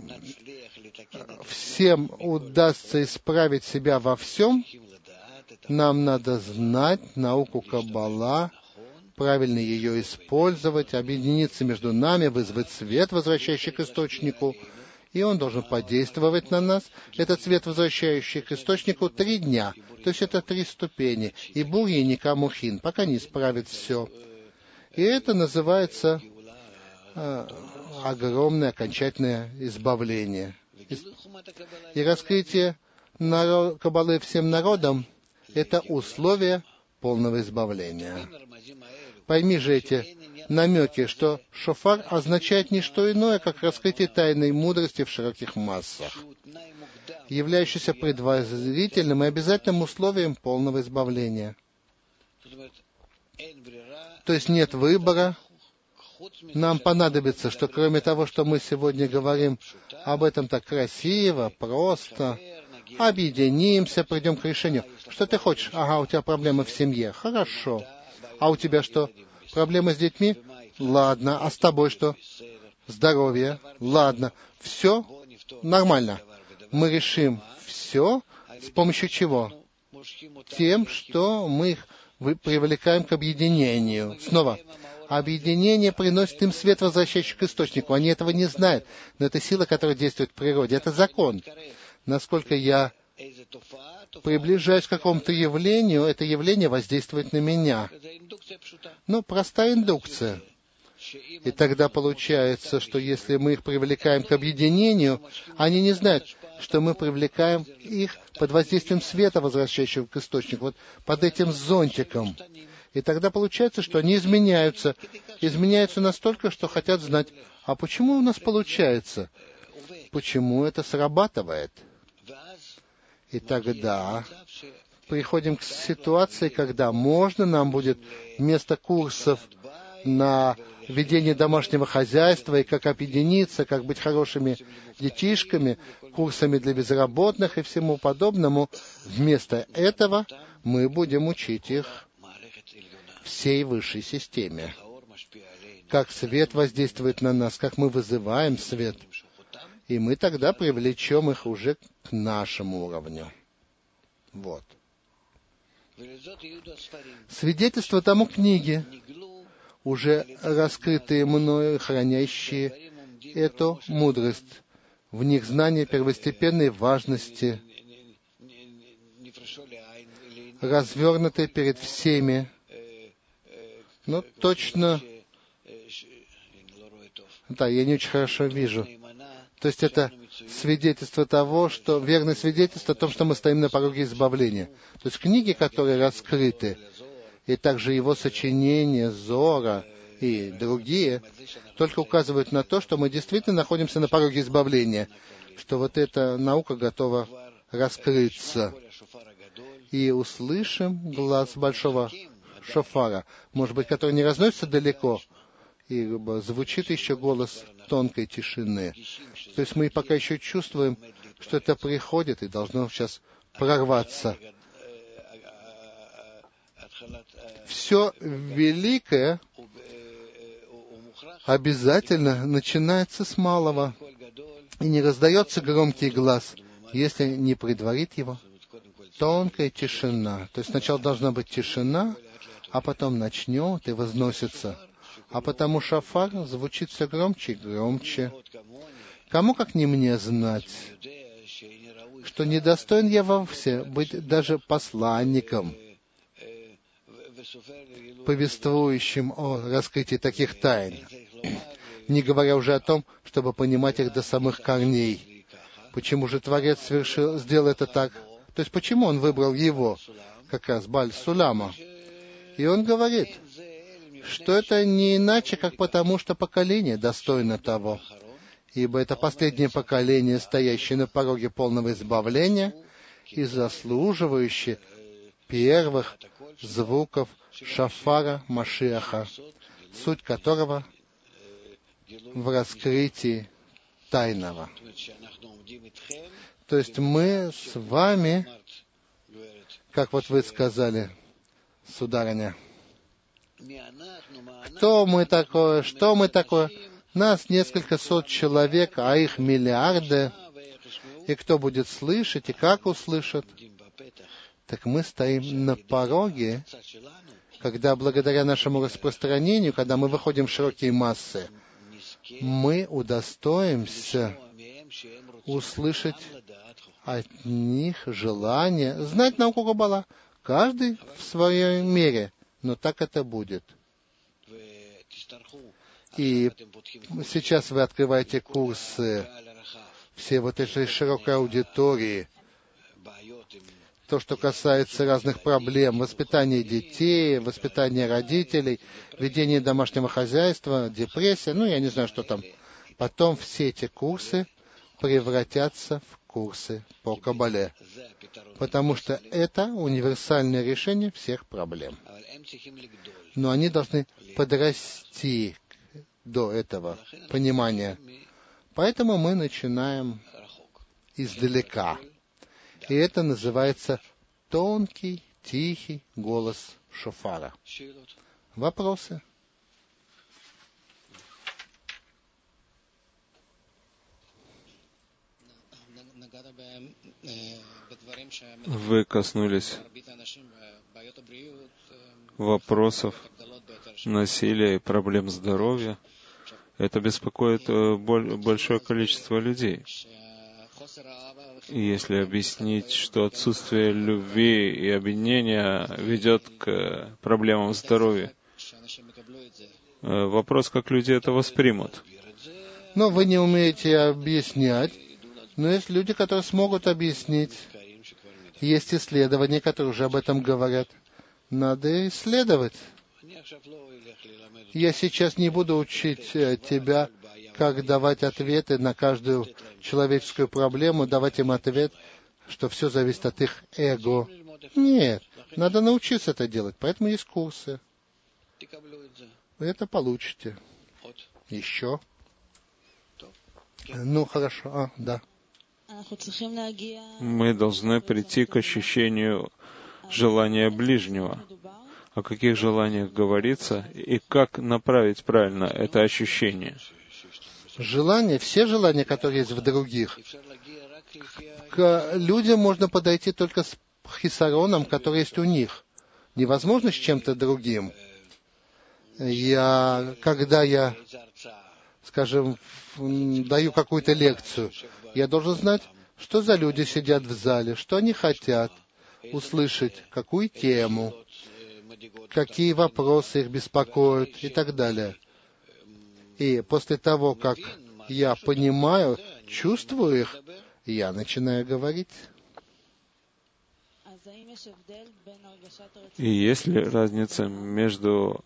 всем удастся исправить себя во всем, нам надо знать науку Каббала, правильно ее использовать, объединиться между нами, вызвать свет, возвращающий к источнику, и он должен подействовать на нас. Этот свет, возвращающий к источнику, три дня. То есть это три ступени. И бури, и никамухин, пока не исправит все. И это называется э, огромное окончательное избавление. И раскрытие народ, Каббалы всем народам — это условие полного избавления. Пойми же эти намеки, что шофар означает не что иное, как раскрытие тайной мудрости в широких массах, являющийся предварительным и обязательным условием полного избавления. То есть нет выбора. Нам понадобится, что кроме того, что мы сегодня говорим об этом так красиво, просто, объединимся, придем к решению. Что ты хочешь? Ага, у тебя проблемы в семье. Хорошо. А у тебя что? Проблемы с детьми? Ладно. А с тобой что? Здоровье? Ладно. Все нормально. Мы решим все с помощью чего? Тем, что мы их привлекаем к объединению. Снова. Объединение приносит им свет, возвращающий к источнику. Они этого не знают. Но это сила, которая действует в природе. Это закон. Насколько я приближаюсь к какому-то явлению, это явление воздействует на меня. Ну, простая индукция. И тогда получается, что если мы их привлекаем к объединению, они не знают, что мы привлекаем их под воздействием света, возвращающего к источнику, вот под этим зонтиком. И тогда получается, что они изменяются. Изменяются настолько, что хотят знать, а почему у нас получается? Почему это срабатывает? И тогда приходим к ситуации, когда можно нам будет вместо курсов на ведение домашнего хозяйства и как объединиться, как быть хорошими детишками, курсами для безработных и всему подобному, вместо этого мы будем учить их всей высшей системе. Как свет воздействует на нас, как мы вызываем свет. И мы тогда привлечем их уже к нашему уровню. Вот. Свидетельство тому книги, уже раскрытые мною, хранящие эту мудрость. В них знание первостепенной важности, развернутое перед всеми, но точно... Да, я не очень хорошо вижу. То есть это свидетельство того, что верное свидетельство о том, что мы стоим на пороге избавления. То есть книги, которые раскрыты, и также его сочинения, Зора и другие, только указывают на то, что мы действительно находимся на пороге избавления, что вот эта наука готова раскрыться. и услышим глаз большого шофара, может быть, который не разносится далеко, и звучит еще голос тонкой тишины. То есть мы пока еще чувствуем, что это приходит и должно сейчас прорваться. Все великое обязательно начинается с малого, и не раздается громкий глаз, если не предварит его тонкая тишина. То есть сначала должна быть тишина, а потом начнет и возносится. А потому шофар звучит все громче и громче. Кому, как не мне, знать, что недостоин я вовсе быть даже посланником, повествующим о раскрытии таких тайн, не говоря уже о том, чтобы понимать их до самых корней. Почему же Творец совершил, сделал это так? То есть почему он выбрал его, как раз Бааль Сулама? И он говорит, что это не иначе, как потому, что поколение достойно того, ибо это последнее поколение, стоящее на пороге полного избавления и заслуживающее первых звуков шафара Машиаха, суть которого в раскрытии тайного. То есть мы с вами, как вот вы сказали, сударыня, кто мы такое, что мы такое? Нас несколько сот человек, а их миллиарды. И кто будет слышать, и как услышат? Так мы стоим на пороге, когда благодаря нашему распространению, когда мы выходим в широкие массы, мы удостоимся услышать от них желание знать науку Каббала, каждый в своей мере, но так это будет. И сейчас вы открываете курсы все вот этой широкой аудитории, то, что касается разных проблем, воспитания детей, воспитания родителей, ведения домашнего хозяйства, депрессия, ну, я не знаю, что там. Потом все эти курсы превратятся в курсы по Каббале, потому что это универсальное решение всех проблем. Но они должны подрасти до этого понимания. Поэтому мы начинаем издалека. И это называется тонкий, тихий голос шофара. Вопросы? Вы коснулись вопросов насилия и проблем здоровья. Это беспокоит большое количество людей. И если объяснить, что отсутствие любви и объединения ведет к проблемам здоровья, вопрос, как люди это воспримут. Но вы не умеете объяснять. Но есть люди, которые смогут объяснить. Есть исследования, которые уже об этом говорят. Надо исследовать. Я сейчас не буду учить тебя, как давать ответы на каждую человеческую проблему, давать им ответ, что все зависит от их эго. Нет, надо научиться это делать, поэтому есть курсы. Вы это получите. Еще? Ну, хорошо. А, да. Мы должны прийти к ощущению желания ближнего. О каких желаниях говорится и как направить правильно это ощущение. Желания, все желания, которые есть в других, к людям можно подойти только с хисароном, который есть у них. Невозможно с чем-то другим. Я, когда я, скажем, даю какую-то лекцию, я должен знать, что за люди сидят в зале, что они хотят услышать, какую тему, какие вопросы их беспокоят и так далее. И после того, как я понимаю, чувствую их, я начинаю говорить. И есть ли разница между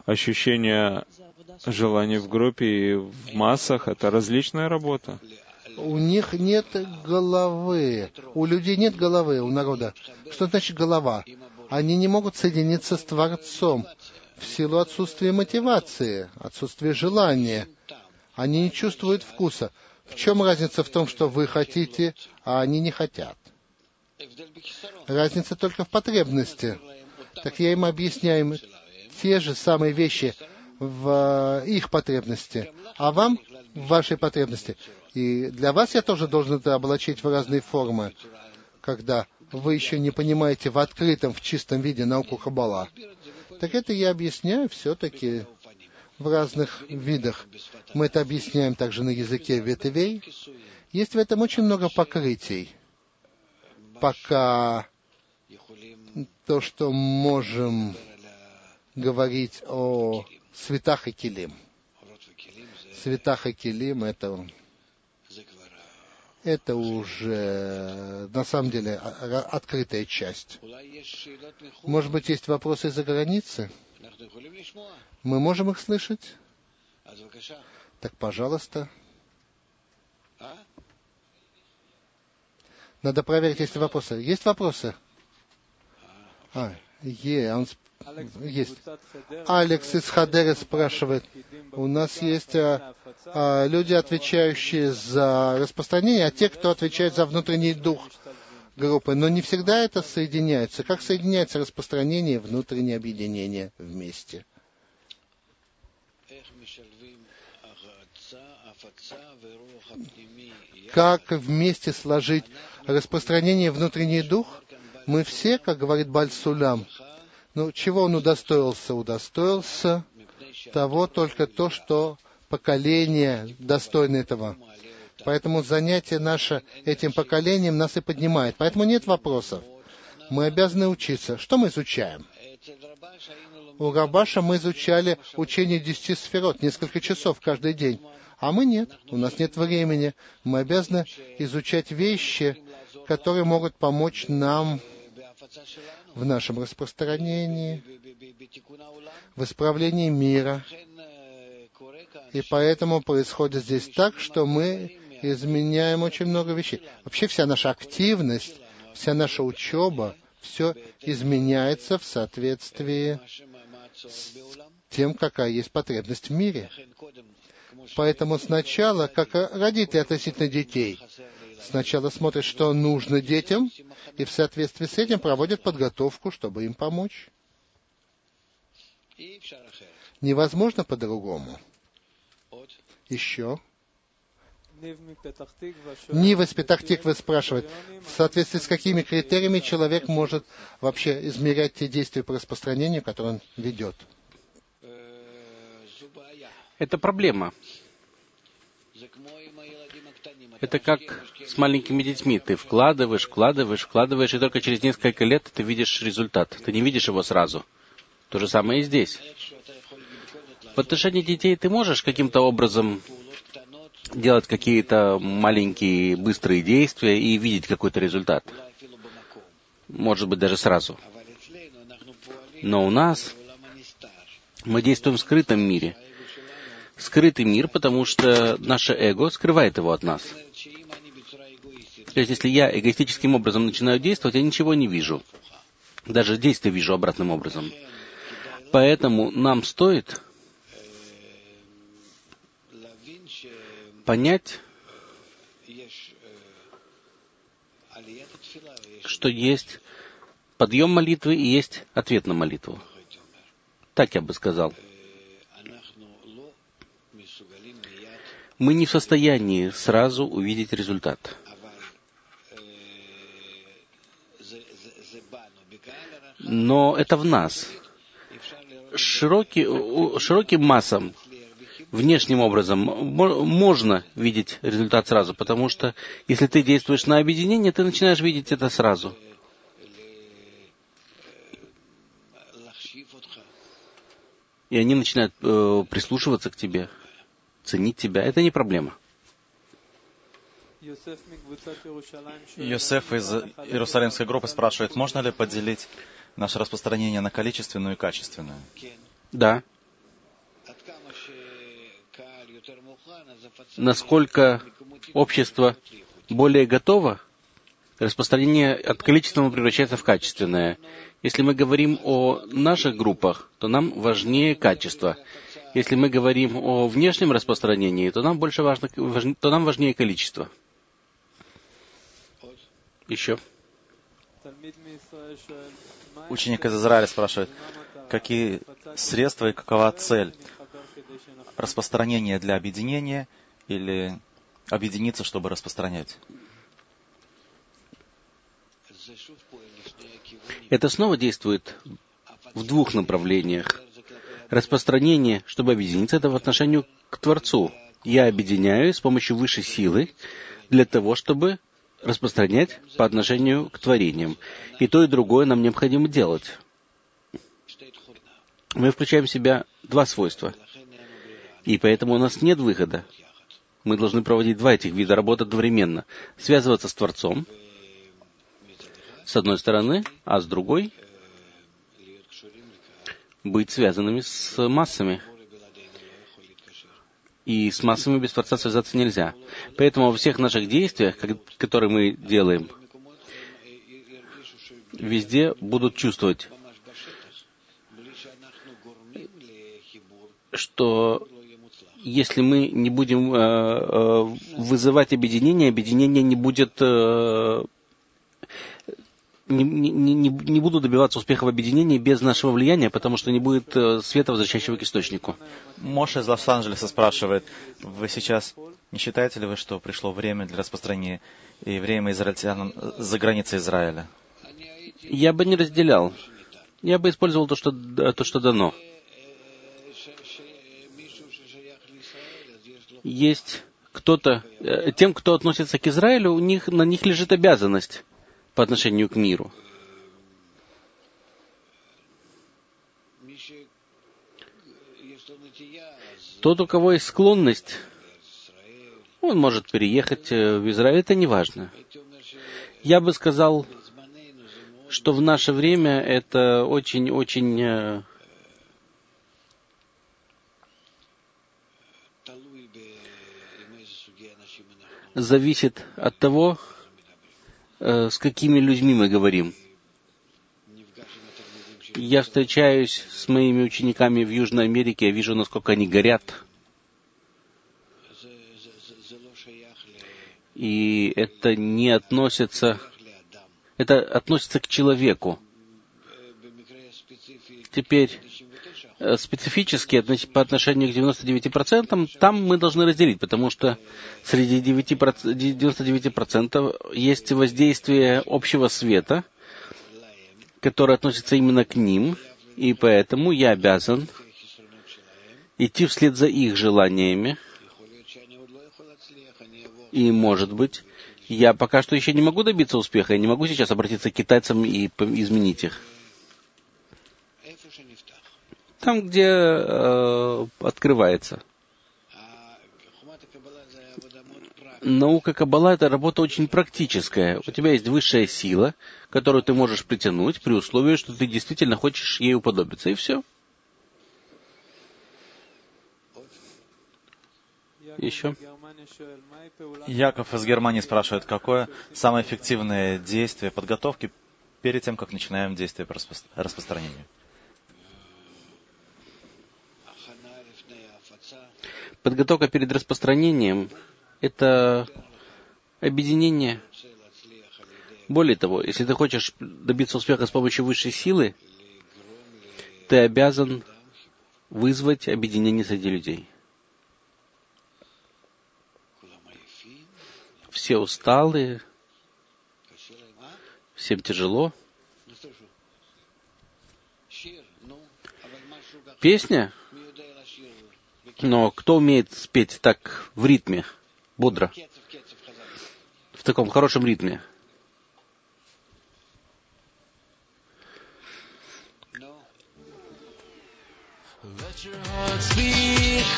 ощущением желаний в группе и в массах? Это различная работа. у них нет головы. У людей нет головы, у народа. Что значит голова? Они не могут соединиться с Творцом в силу отсутствия мотивации, отсутствия желания. Они не чувствуют вкуса. В чем разница в том, что вы хотите, а они не хотят? Разница только в потребности. Так я им объясняю те же самые вещи в их потребности, а вам в вашей потребности. И для вас я тоже должен это облачить в разные формы, когда вы еще не понимаете в открытом, в чистом виде науку Каббала. Так это я объясняю все-таки в разных видах. Мы это объясняем также на языке ветвей. Есть в этом очень много покрытий. Пока то, что можем говорить о светах и килим. Светах и килим — это, это уже на самом деле открытая часть. Может быть, есть вопросы из-за границы? Мы можем их слышать? Так, пожалуйста. Надо проверить, есть ли вопросы. Есть вопросы? А, е, он есть. Алекс из Хадеры спрашивает. У нас есть а, а, люди, отвечающие за распространение, а те, кто отвечает за внутренний дух группы. Но не всегда это соединяется. Как соединяется распространение и внутреннее объединение вместе? Как вместе сложить распространение и внутренний дух? Мы все, как говорит Баль Сулам, ну, чего он удостоился? Удостоился того только то, что поколение достойно этого. Поэтому занятие наше этим поколением нас и поднимает. Поэтому нет вопросов. Мы обязаны учиться. Что мы изучаем? У Рабаша мы изучали учение десяти сферот, несколько часов каждый день. А мы нет. У нас нет времени. Мы обязаны изучать вещи, которые могут помочь нам в нашем распространении, в исправлении мира. И поэтому происходит здесь так, что мы изменяем очень много вещей. Вообще вся наша активность, вся наша учеба, все изменяется в соответствии с тем, какая есть потребность в мире. Поэтому сначала, как родители относительно детей, сначала смотрят, что нужно детям, и в соответствии с этим проводят подготовку, чтобы им помочь. Невозможно по-другому. Еще. Нива из Петах-Тиквы спрашивает, в соответствии с какими критериями человек может вообще измерять те действия по распространению, которые он ведет? Это проблема. Это как с маленькими детьми. Ты вкладываешь, вкладываешь, вкладываешь, и только через несколько лет ты видишь результат. Ты не видишь его сразу. То же самое и здесь. В отношении детей ты можешь каким-то образом делать какие-то маленькие быстрые действия и видеть какой-то результат. Может быть, даже сразу. Но у нас мы действуем в скрытом мире. Скрытый мир, потому что наше эго скрывает его от нас. То есть, если я эгоистическим образом начинаю действовать, я ничего не вижу. Даже действия вижу обратным образом. Поэтому нам стоит понять, что есть подъем молитвы и есть ответ на молитву. Так я бы сказал. Мы не в состоянии сразу увидеть результат. Но это в нас. Широкий, широким массам, внешним образом, можно видеть результат сразу, потому что если ты действуешь на объединение, ты начинаешь видеть это сразу. И они начинают э, прислушиваться к тебе, ценить тебя. Это не проблема. Йосеф из Иерусалимской группы спрашивает, можно ли поделить наше распространение на количественное и качественное? Да. Насколько общество более готово, распространение от количественного превращается в качественное. Если мы говорим о наших группах, то нам важнее качество. Если мы говорим о внешнем распространении, то нам больше важно, то нам важнее количество. Еще. Ученик из Израиля спрашивает, какие средства и какова цель? Распространение для объединения или объединиться, чтобы распространять? Это снова действует в двух направлениях. Распространение, чтобы объединиться, это в отношении к Творцу. Я объединяюсь с помощью высшей силы для того, чтобы распространять по отношению к творениям. И то, и другое нам необходимо делать. Мы включаем в себя два свойства. И поэтому у нас нет выхода. Мы должны проводить два этих вида работы одновременно. Связываться с Творцом, с одной стороны, а с другой быть связанными с массами. И с массами без Творца связаться нельзя. Поэтому во всех наших действиях, которые мы делаем, везде будут чувствовать, что если мы не будем э, э, вызывать объединение, объединение не будет... Э, Не, не, не, не буду добиваться успеха в объединении без нашего влияния, потому что не будет э, света, возвращающего к источнику. Моша из Лос-Анджелеса спрашивает, вы сейчас не считаете ли вы, что пришло время для распространения евреям и израильтянам за границей Израиля? Я бы не разделял. Я бы использовал то, что, то, что дано. Есть кто-то, э, тем, кто относится к Израилю, у них, на них лежит обязанность по отношению к миру. Тот, у кого есть склонность, он может переехать в Израиль, это не важно. Я бы сказал, что в наше время это очень-очень зависит от того, с какими людьми мы говорим. Я встречаюсь с моими учениками в Южной Америке, я вижу, насколько они горят. И это не относится... Это относится к человеку. Теперь, специфически по отношению к девяноста девяти процентам, там мы должны разделить, потому что среди девяноста девяти процентов есть воздействие общего света, которое относится именно к ним, и поэтому я обязан идти вслед за их желаниями. И, может быть, я пока что еще не могу добиться успеха, я не могу сейчас обратиться к китайцам и изменить их. Там, где э, открывается. Наука Каббала — это работа очень практическая. У тебя есть высшая сила, которую ты можешь притянуть при условии, что ты действительно хочешь ей уподобиться. И все. Еще. Яков из Германии спрашивает, какое самое эффективное действие подготовки перед тем, как начинаем действие по распространению? Подготовка перед распространением — это объединение. Более того, если ты хочешь добиться успеха с помощью высшей силы, ты обязан вызвать объединение среди людей. Все усталые, всем тяжело. Песня? Но кто умеет спеть так в ритме, бодро, в таком хорошем ритме? Let your heart speak.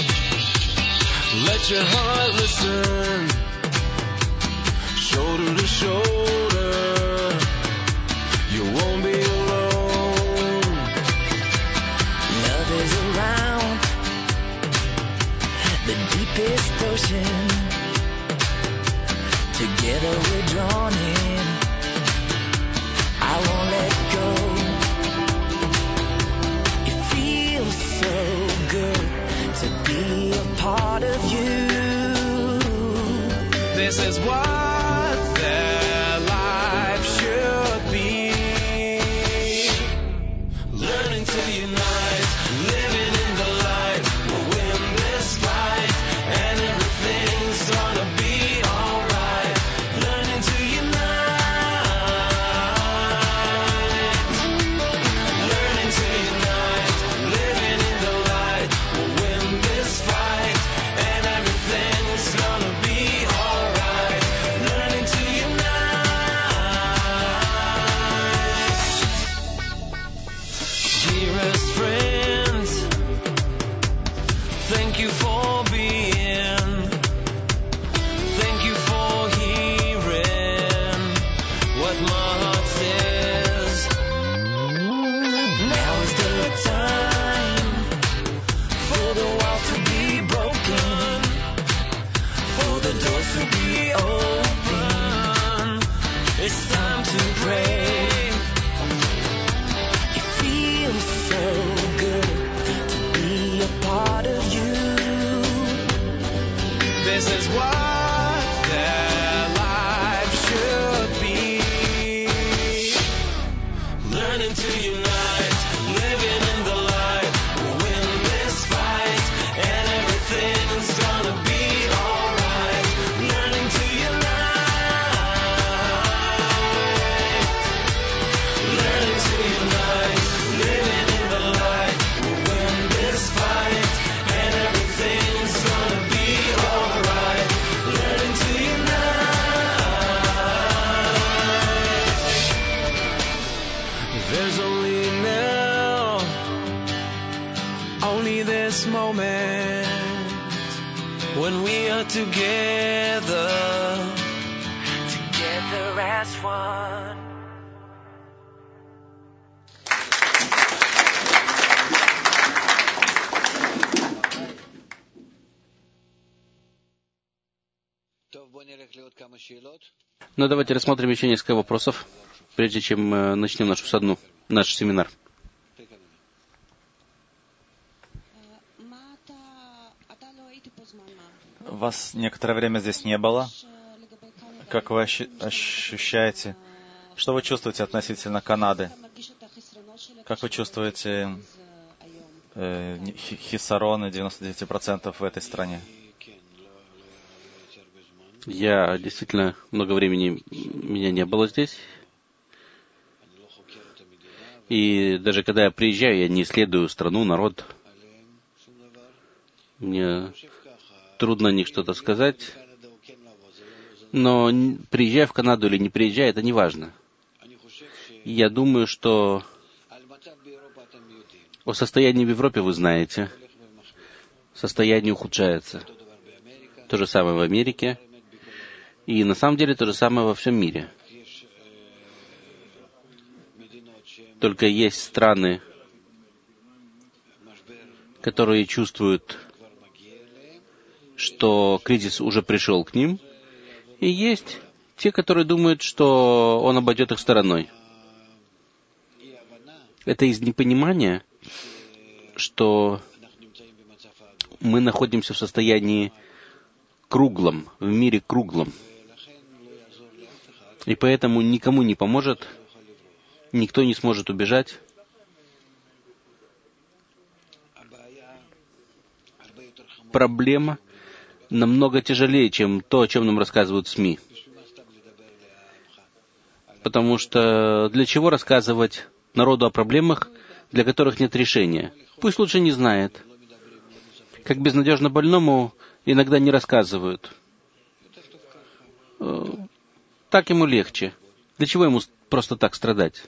Let your heart listen. Shoulder to shoulder. You won't be alone. Love is around the deepest ocean. Together we're drawn in. I won't let go. It feels so good to be a part of you. This is what their life should be. Learning to unite, living in the light. We'll win this fight, and everything's gonna be alright. Learning to unite, learning to unite, living in the light. We'll win this fight, and everything's gonna be alright. Learning to unite. Dearest friends, thank you for being. Thank you for hearing what my heart says. Now is the time for the walls to be broken, for the doors to be open. It's time to pray. It feels so good to be a part of you. This is what their life should be. Learning to unite, living in the light. We'll win this fight, and everything's gonna be alright. Learning to unite, learning to unite, living in the light. We'll win this fight, and everything's gonna be alright. Learning to unite. There's only now, only this moment, when we are together, Together as one. Ну, давайте рассмотрим еще несколько вопросов, прежде чем э, начнем нашу садну, наш семинар. Вас некоторое время здесь не было. Как вы ощу- ощущаете? Что вы чувствуете относительно Канады? Как вы чувствуете э, хи- хиссароны девяносто девять процентов в этой стране? Я действительно много времени меня не было здесь. И даже когда я приезжаю, я не исследую страну, народ. Мне трудно о них что-то сказать. Но н- приезжая в Канаду или не приезжая, это не важно. И я думаю, что о состоянии в Европе вы знаете. Состояние ухудшается. То же самое в Америке. И на самом деле то же самое во всем мире. Только есть страны, которые чувствуют, что кризис уже пришел к ним, и есть те, которые думают, что он обойдет их стороной. Это из непонимания, что мы находимся в состоянии круглом, в мире круглом. И поэтому никому не поможет, никто не сможет убежать. Проблема намного тяжелее, чем то, о чем нам рассказывают СМИ. Потому что для чего рассказывать народу о проблемах, для которых нет решения? Пусть лучше не знает. Как безнадежно больному иногда не рассказывают. Так ему легче. Для чего ему просто так страдать?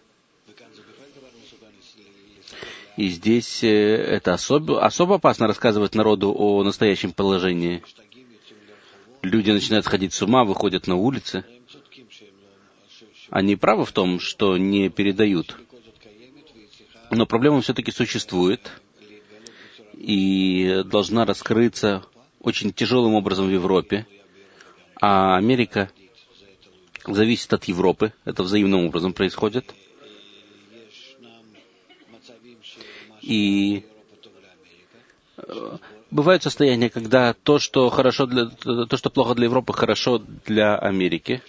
И здесь это особо, особо опасно рассказывать народу о настоящем положении. Люди начинают сходить с ума, выходят на улицы. Они правы в том, что не передают. Но проблема все-таки существует и должна раскрыться очень тяжелым образом в Европе. А Америка зависит от Европы. Это взаимным образом происходит. И бывают состояния, когда то, что хорошо для, то, что плохо для Европы, хорошо для Америки.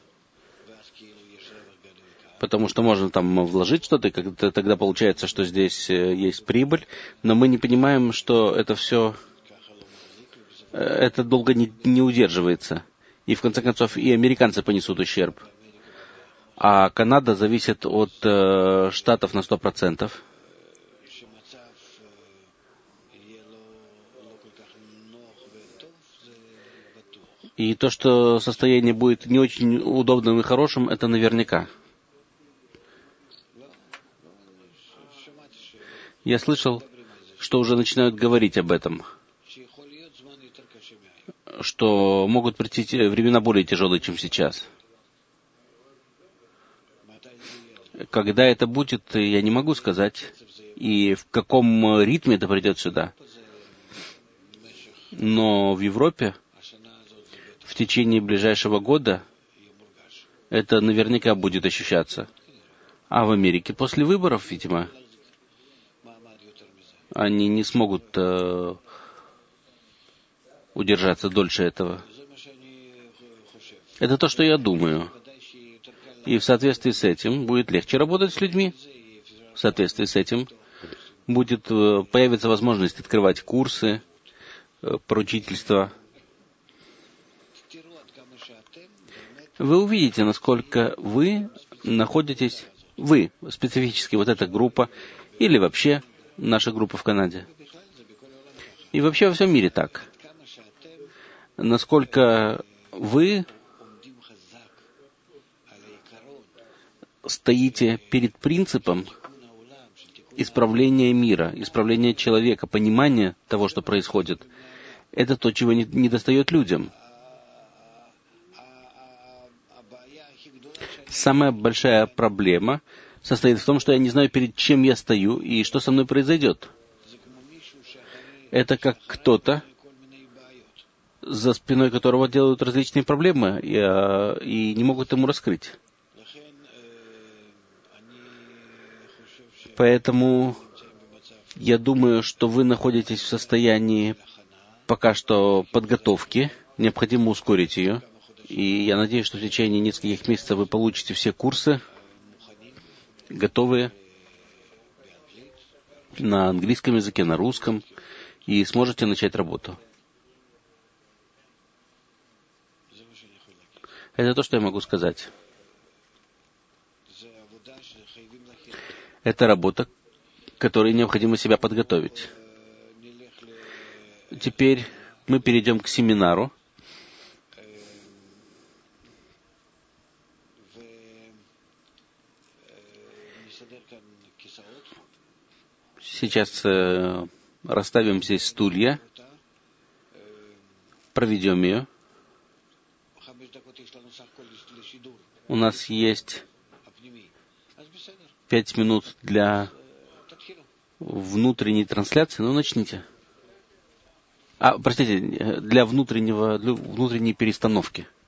Потому что можно там вложить что-то, и тогда получается, что здесь есть прибыль. Но мы не понимаем, что это все, это долго не, не удерживается. И в конце концов и американцы понесут ущерб. А Канада зависит от э, штатов на сто процентов. И то, что состояние будет не очень удобным и хорошим, это наверняка. Я слышал, что уже начинают говорить об этом, что могут прийти времена более тяжелые, чем сейчас. Когда это будет, я не могу сказать, и в каком ритме это придет сюда. Но в Европе в течение ближайшего года это наверняка будет ощущаться. А в Америке после выборов, видимо, они не смогут э, удержаться дольше этого. Это то, что я думаю. И в соответствии с этим будет легче работать с людьми. В соответствии с этим будет, э, появится возможность открывать курсы, э, поручительства. Вы увидите, насколько вы находитесь, вы, специфически вот эта группа, или вообще наша группа в Канаде. И вообще во всем мире так. Насколько вы стоите перед принципом исправления мира, исправления человека, понимания того, что происходит. Это то, чего не, не достает людям. Самая большая проблема состоит в том, что я не знаю, перед чем я стою и что со мной произойдет. Это как кто-то, за спиной которого делают различные проблемы и, и не могут ему раскрыть. Поэтому я думаю, что вы находитесь в состоянии пока что подготовки, необходимо ускорить ее. И я надеюсь, что в течение нескольких месяцев вы получите все курсы, готовые на английском языке, на русском, и сможете начать работу. Это то, что я могу сказать. Это работа, которой необходимо себя подготовить. Теперь мы перейдем к семинару. Сейчас э, расставим здесь стулья, проведем ее. У нас есть пять минут для внутренней трансляции. Ну, начните. А, простите, для внутреннего, для внутренней перестановки.